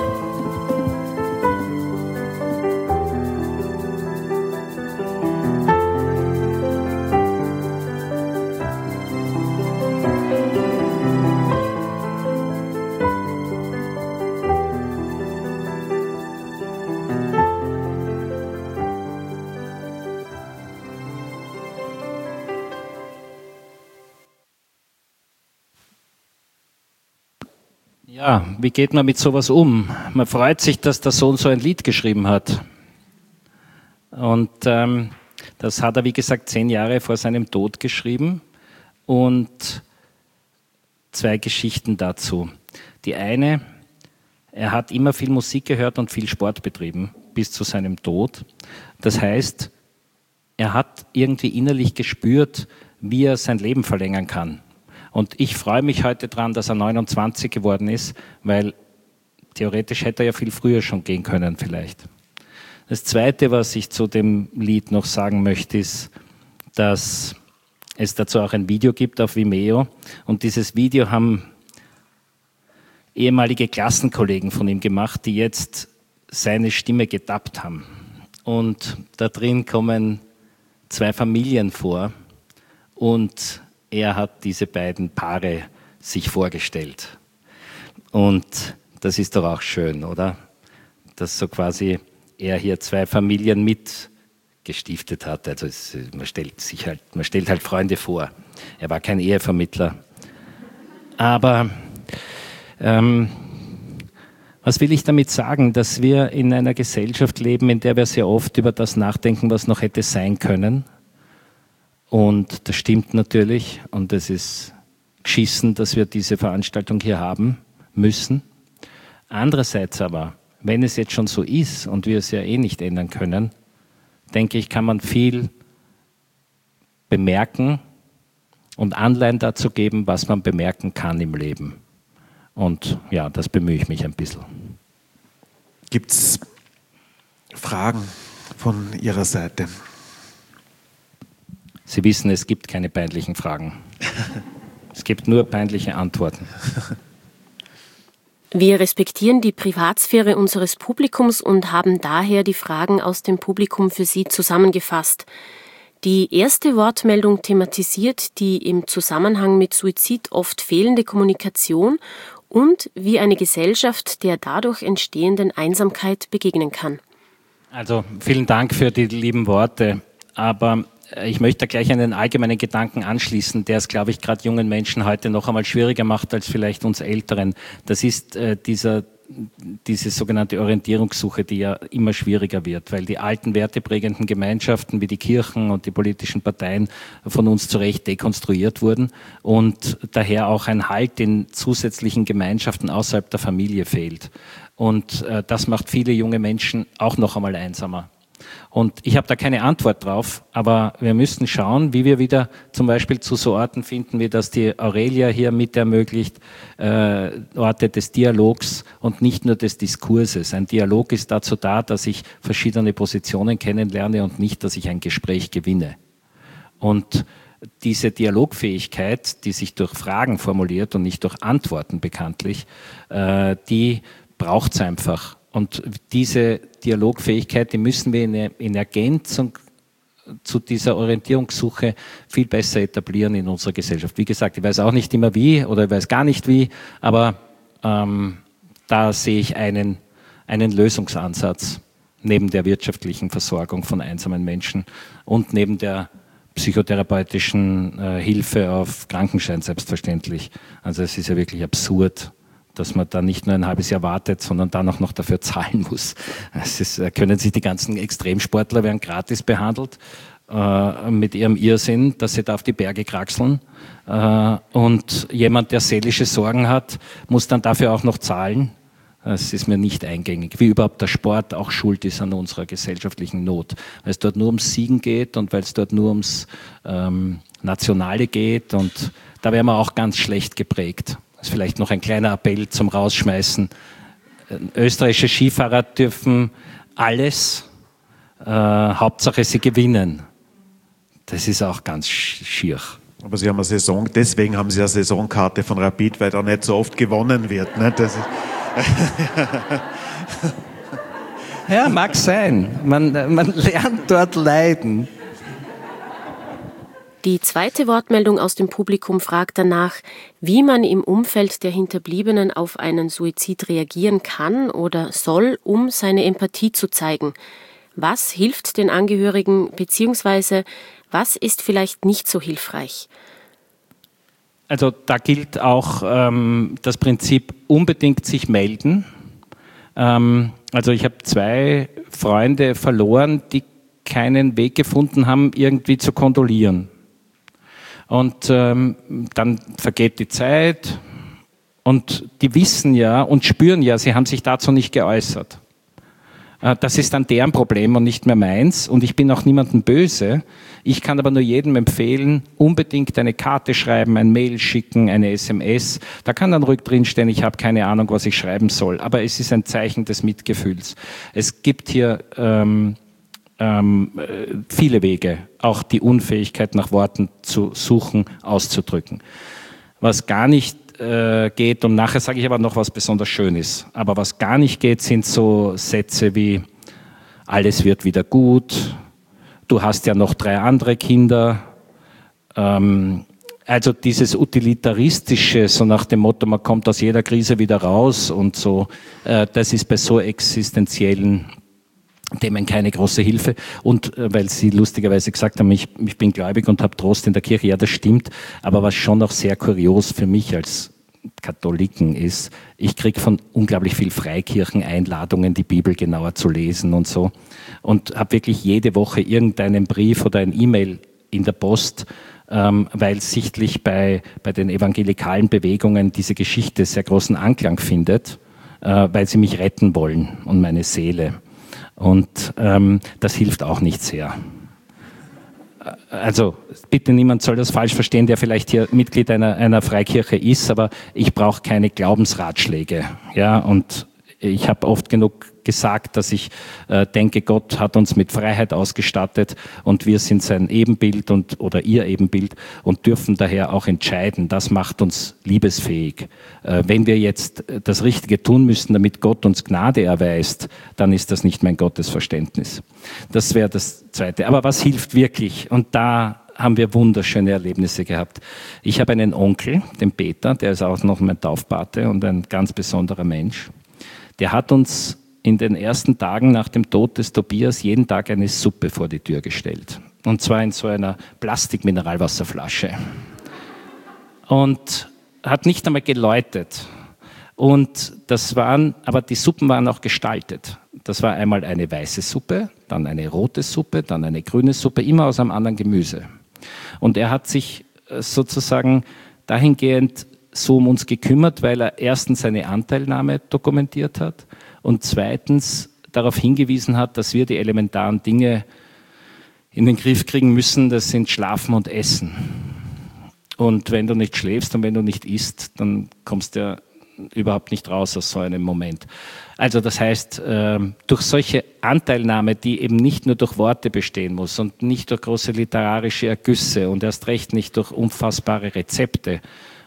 Ja, wie geht man mit sowas um? Man freut sich, dass der Sohn so ein Lied geschrieben hat. Und das hat er, wie gesagt, 10 Jahre vor seinem Tod geschrieben. Und 2 Geschichten dazu. Die eine, er hat immer viel Musik gehört und viel Sport betrieben, bis zu seinem Tod. Das heißt, er hat irgendwie innerlich gespürt, wie er sein Leben verlängern kann. Und ich freue mich heute dran, dass er 29 geworden ist, weil theoretisch hätte er ja viel früher schon gehen können vielleicht. Das Zweite, was ich zu dem Lied noch sagen möchte, ist, dass es dazu auch ein Video gibt auf Vimeo. Und dieses Video haben ehemalige Klassenkollegen von ihm gemacht, die jetzt seine Stimme gedubbt haben. Und da drin kommen 2 Familien vor und er hat diese beiden Paare sich vorgestellt. Und das ist doch auch schön, oder? Dass so quasi er hier 2 Familien mitgestiftet hat. Also man stellt halt Freunde vor. Er war kein Ehevermittler. Aber was will ich damit sagen? Dass wir in einer Gesellschaft leben, in der wir sehr oft über das nachdenken, was noch hätte sein können. Und das stimmt natürlich und es ist geschissen, dass wir diese Veranstaltung hier haben müssen. Andererseits aber, wenn es jetzt schon so ist und wir es ja eh nicht ändern können, denke ich, kann man viel bemerken und Anleihen dazu geben, was man bemerken kann im Leben. Und ja, das bemühe ich mich ein bisschen. Gibt es Fragen von Ihrer Seite? Sie wissen, es gibt keine peinlichen Fragen. Es gibt nur peinliche Antworten. Wir respektieren die Privatsphäre unseres Publikums und haben daher die Fragen aus dem Publikum für Sie zusammengefasst. Die erste Wortmeldung thematisiert die im Zusammenhang mit Suizid oft fehlende Kommunikation und wie eine Gesellschaft der dadurch entstehenden Einsamkeit begegnen kann. Also vielen Dank für die lieben Worte, aber ich möchte gleich einen allgemeinen Gedanken anschließen, der es, glaube ich, gerade jungen Menschen heute noch einmal schwieriger macht als vielleicht uns Älteren. Das ist diese sogenannte Orientierungssuche, die ja immer schwieriger wird, weil die alten werteprägenden Gemeinschaften wie die Kirchen und die politischen Parteien von uns zu Recht dekonstruiert wurden und daher auch ein Halt in zusätzlichen Gemeinschaften außerhalb der Familie fehlt. Und das macht viele junge Menschen auch noch einmal einsamer. Und ich habe da keine Antwort drauf, aber wir müssten schauen, wie wir wieder zum Beispiel zu so Orten finden, wie das die Aurelia hier mit ermöglicht, Orte des Dialogs und nicht nur des Diskurses. Ein Dialog ist dazu da, dass ich verschiedene Positionen kennenlerne und nicht, dass ich ein Gespräch gewinne. Und diese Dialogfähigkeit, die sich durch Fragen formuliert und nicht durch Antworten bekanntlich, die braucht es einfach. Und diese Dialogfähigkeit, die müssen wir in Ergänzung zu dieser Orientierungssuche viel besser etablieren in unserer Gesellschaft. Wie gesagt, ich weiß auch nicht immer wie oder ich weiß gar nicht wie, aber da sehe ich einen Lösungsansatz neben der wirtschaftlichen Versorgung von einsamen Menschen und neben der psychotherapeutischen Hilfe auf Krankenschein selbstverständlich. Also es ist ja wirklich absurd, dass man da nicht nur ein halbes Jahr wartet, sondern dann auch noch dafür zahlen muss. Können sich die ganzen Extremsportler werden gratis behandelt mit ihrem Irrsinn, dass sie da auf die Berge kraxeln. Und jemand, der seelische Sorgen hat, muss dann dafür auch noch zahlen. Das ist mir nicht eingängig. Wie überhaupt der Sport auch schuld ist an unserer gesellschaftlichen Not. Weil es dort nur ums Siegen geht und weil es dort nur ums Nationale geht. Und da wären wir auch ganz schlecht geprägt. Das ist vielleicht noch ein kleiner Appell zum Rausschmeißen. Österreichische Skifahrer dürfen alles, Hauptsache sie gewinnen. Das ist auch ganz schier. Aber Sie haben deswegen haben Sie eine Saisonkarte von Rapid, weil da nicht so oft gewonnen wird. Ne? Das ist ja, mag sein. Man lernt dort leiden. Die zweite Wortmeldung aus dem Publikum fragt danach, wie man im Umfeld der Hinterbliebenen auf einen Suizid reagieren kann oder soll, um seine Empathie zu zeigen. Was hilft den Angehörigen bzw. was ist vielleicht nicht so hilfreich? Also da gilt auch das Prinzip unbedingt sich melden. Also ich habe 2 Freunde verloren, die keinen Weg gefunden haben, irgendwie zu kondolieren. Und dann vergeht die Zeit und die wissen ja und spüren ja, sie haben sich dazu nicht geäußert. Das ist dann deren Problem und nicht mehr meins und ich bin auch niemandem böse. Ich kann aber nur jedem empfehlen, unbedingt eine Karte schreiben, ein Mail schicken, eine SMS. Da kann dann ruhig drinstehen, ich habe keine Ahnung, was ich schreiben soll. Aber es ist ein Zeichen des Mitgefühls. Es gibt hier viele Wege, auch die Unfähigkeit nach Worten zu suchen, auszudrücken. Was gar nicht geht, und nachher sage ich aber noch was besonders Schönes, aber was gar nicht geht, sind so Sätze wie alles wird wieder gut, du hast ja noch 3 andere Kinder, also dieses Utilitaristische, so nach dem Motto, man kommt aus jeder Krise wieder raus und so, das ist bei so existenziellen Themen keine große Hilfe. Und weil Sie lustigerweise gesagt haben, ich bin gläubig und habe Trost in der Kirche, ja, das stimmt. Aber was schon noch sehr kurios für mich als Katholiken ist, ich kriege von unglaublich viel Freikirchen Einladungen, die Bibel genauer zu lesen und so. Und habe wirklich jede Woche irgendeinen Brief oder ein E-Mail in der Post, weil sichtlich bei den evangelikalen Bewegungen diese Geschichte sehr großen Anklang findet, weil sie mich retten wollen und meine Seele. Und das hilft auch nicht sehr. Also bitte niemand soll das falsch verstehen, der vielleicht hier Mitglied einer Freikirche ist, aber ich brauche keine Glaubensratschläge. Ja, und ich habe oft genug gesagt, dass ich denke, Gott hat uns mit Freiheit ausgestattet und wir sind sein Ebenbild oder ihr Ebenbild und dürfen daher auch entscheiden. Das macht uns liebesfähig. Wenn wir jetzt das Richtige tun müssen, damit Gott uns Gnade erweist, dann ist das nicht mein Gottesverständnis. Das wäre das Zweite. Aber was hilft wirklich? Und da haben wir wunderschöne Erlebnisse gehabt. Ich habe einen Onkel, den Peter, der ist auch noch mein Taufpate und ein ganz besonderer Mensch. Der hat uns in den ersten Tagen nach dem Tod des Tobias jeden Tag eine Suppe vor die Tür gestellt. Und zwar in so einer Plastik-Mineralwasserflasche. Und hat nicht einmal geläutet. Aber die Suppen waren auch gestaltet. Das war einmal eine weiße Suppe, dann eine rote Suppe, dann eine grüne Suppe, immer aus einem anderen Gemüse. Und er hat sich sozusagen dahingehend so um uns gekümmert, weil er erstens seine Anteilnahme dokumentiert hat und zweitens darauf hingewiesen hat, dass wir die elementaren Dinge in den Griff kriegen müssen, das sind Schlafen und Essen. Und wenn du nicht schläfst und wenn du nicht isst, dann kommst du ja überhaupt nicht raus aus so einem Moment. Also das heißt, durch solche Anteilnahme, die eben nicht nur durch Worte bestehen muss und nicht durch große literarische Ergüsse und erst recht nicht durch unfassbare Rezepte,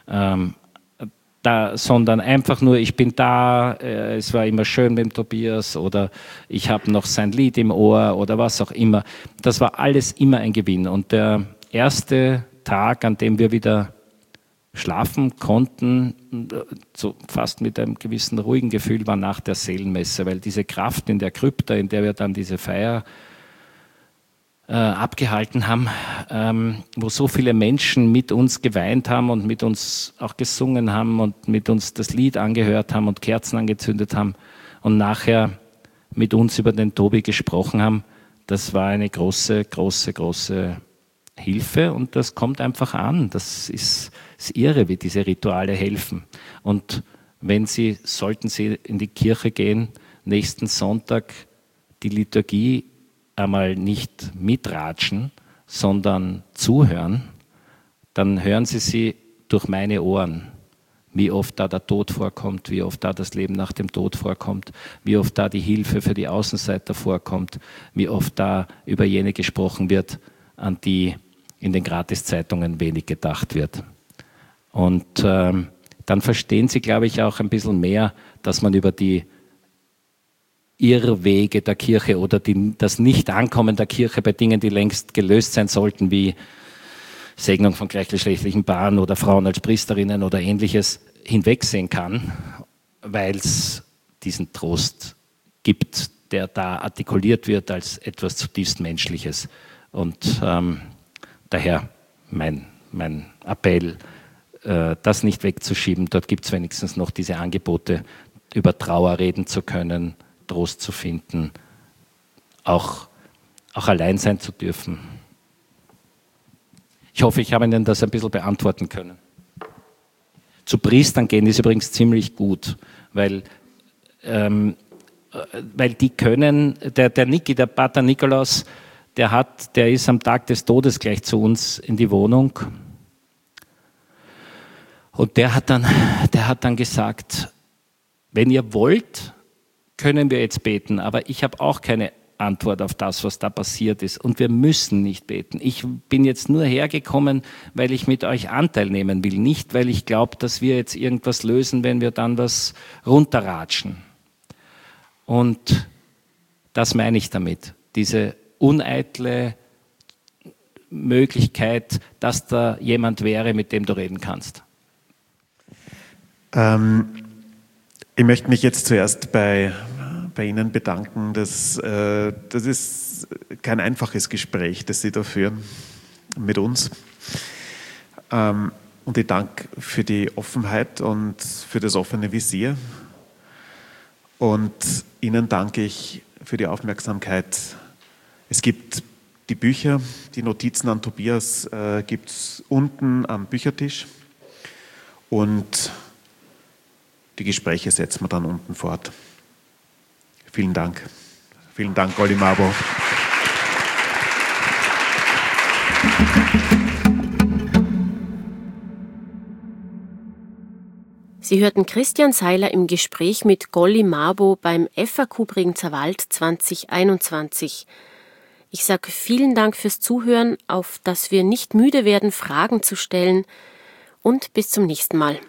sondern einfach nur, ich bin da, es war immer schön mit dem Tobias oder ich habe noch sein Lied im Ohr oder was auch immer. Das war alles immer ein Gewinn. Und der erste Tag, an dem wir wieder schlafen konnten, so fast mit einem gewissen ruhigen Gefühl, war nach der Seelenmesse, weil diese Kraft in der Krypta, in der wir dann diese Feier abgehalten haben, wo so viele Menschen mit uns geweint haben und mit uns auch gesungen haben und mit uns das Lied angehört haben und Kerzen angezündet haben und nachher mit uns über den Tobi gesprochen haben, das war eine große, große, große Hilfe und das kommt einfach an. Das ist irre, wie diese Rituale helfen. Und sollten Sie in die Kirche gehen, nächsten Sonntag die Liturgie einmal nicht mitratschen, sondern zuhören, dann hören Sie sie durch meine Ohren, wie oft da der Tod vorkommt, wie oft da das Leben nach dem Tod vorkommt, wie oft da die Hilfe für die Außenseiter vorkommt, wie oft da über jene gesprochen wird, an die in den Gratiszeitungen wenig gedacht wird. Und dann verstehen Sie, glaube ich, auch ein bisschen mehr, dass man über die Irrwege der Kirche oder das Nicht-Ankommen der Kirche bei Dingen, die längst gelöst sein sollten, wie Segnung von gleichgeschlechtlichen Paaren oder Frauen als Priesterinnen oder Ähnliches, hinwegsehen kann, weil es diesen Trost gibt, der da artikuliert wird als etwas zutiefst Menschliches. Und daher mein Appell, das nicht wegzuschieben. Dort gibt es wenigstens noch diese Angebote, über Trauer reden zu können, Trost zu finden, auch allein sein zu dürfen. Ich hoffe, ich habe Ihnen das ein bisschen beantworten können. Zu Priestern gehen ist übrigens ziemlich gut, weil die können, der Niki, der Pater Nikolaus, der ist am Tag des Todes gleich zu uns in die Wohnung. Und der hat dann gesagt, wenn ihr wollt, können wir jetzt beten, aber ich habe auch keine Antwort auf das, was da passiert ist. Und wir müssen nicht beten. Ich bin jetzt nur hergekommen, weil ich mit euch Anteil nehmen will, nicht weil ich glaube, dass wir jetzt irgendwas lösen, wenn wir dann was runterratschen. Und das meine ich damit, diese uneitle Möglichkeit, dass da jemand wäre, mit dem du reden kannst. Ich möchte mich jetzt zuerst bei Ihnen bedanken. Das ist kein einfaches Gespräch, das Sie da führen mit uns. Und ich danke für die Offenheit und für das offene Visier. Und Ihnen danke ich für die Aufmerksamkeit. Es gibt die Bücher, die Notizen an Tobias gibt es unten am Büchertisch. Und die Gespräche setzen wir dann unten fort. Vielen Dank. Vielen Dank, Olli Mabo. Sie hörten Christian Seiler im Gespräch mit Golly Mabo beim FAQ Bregenzer Wald 2021. Ich sage vielen Dank fürs Zuhören, auf dass wir nicht müde werden, Fragen zu stellen, und bis zum nächsten Mal.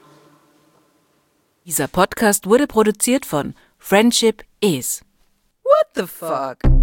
Dieser Podcast wurde produziert von Friendship Is. What the fuck?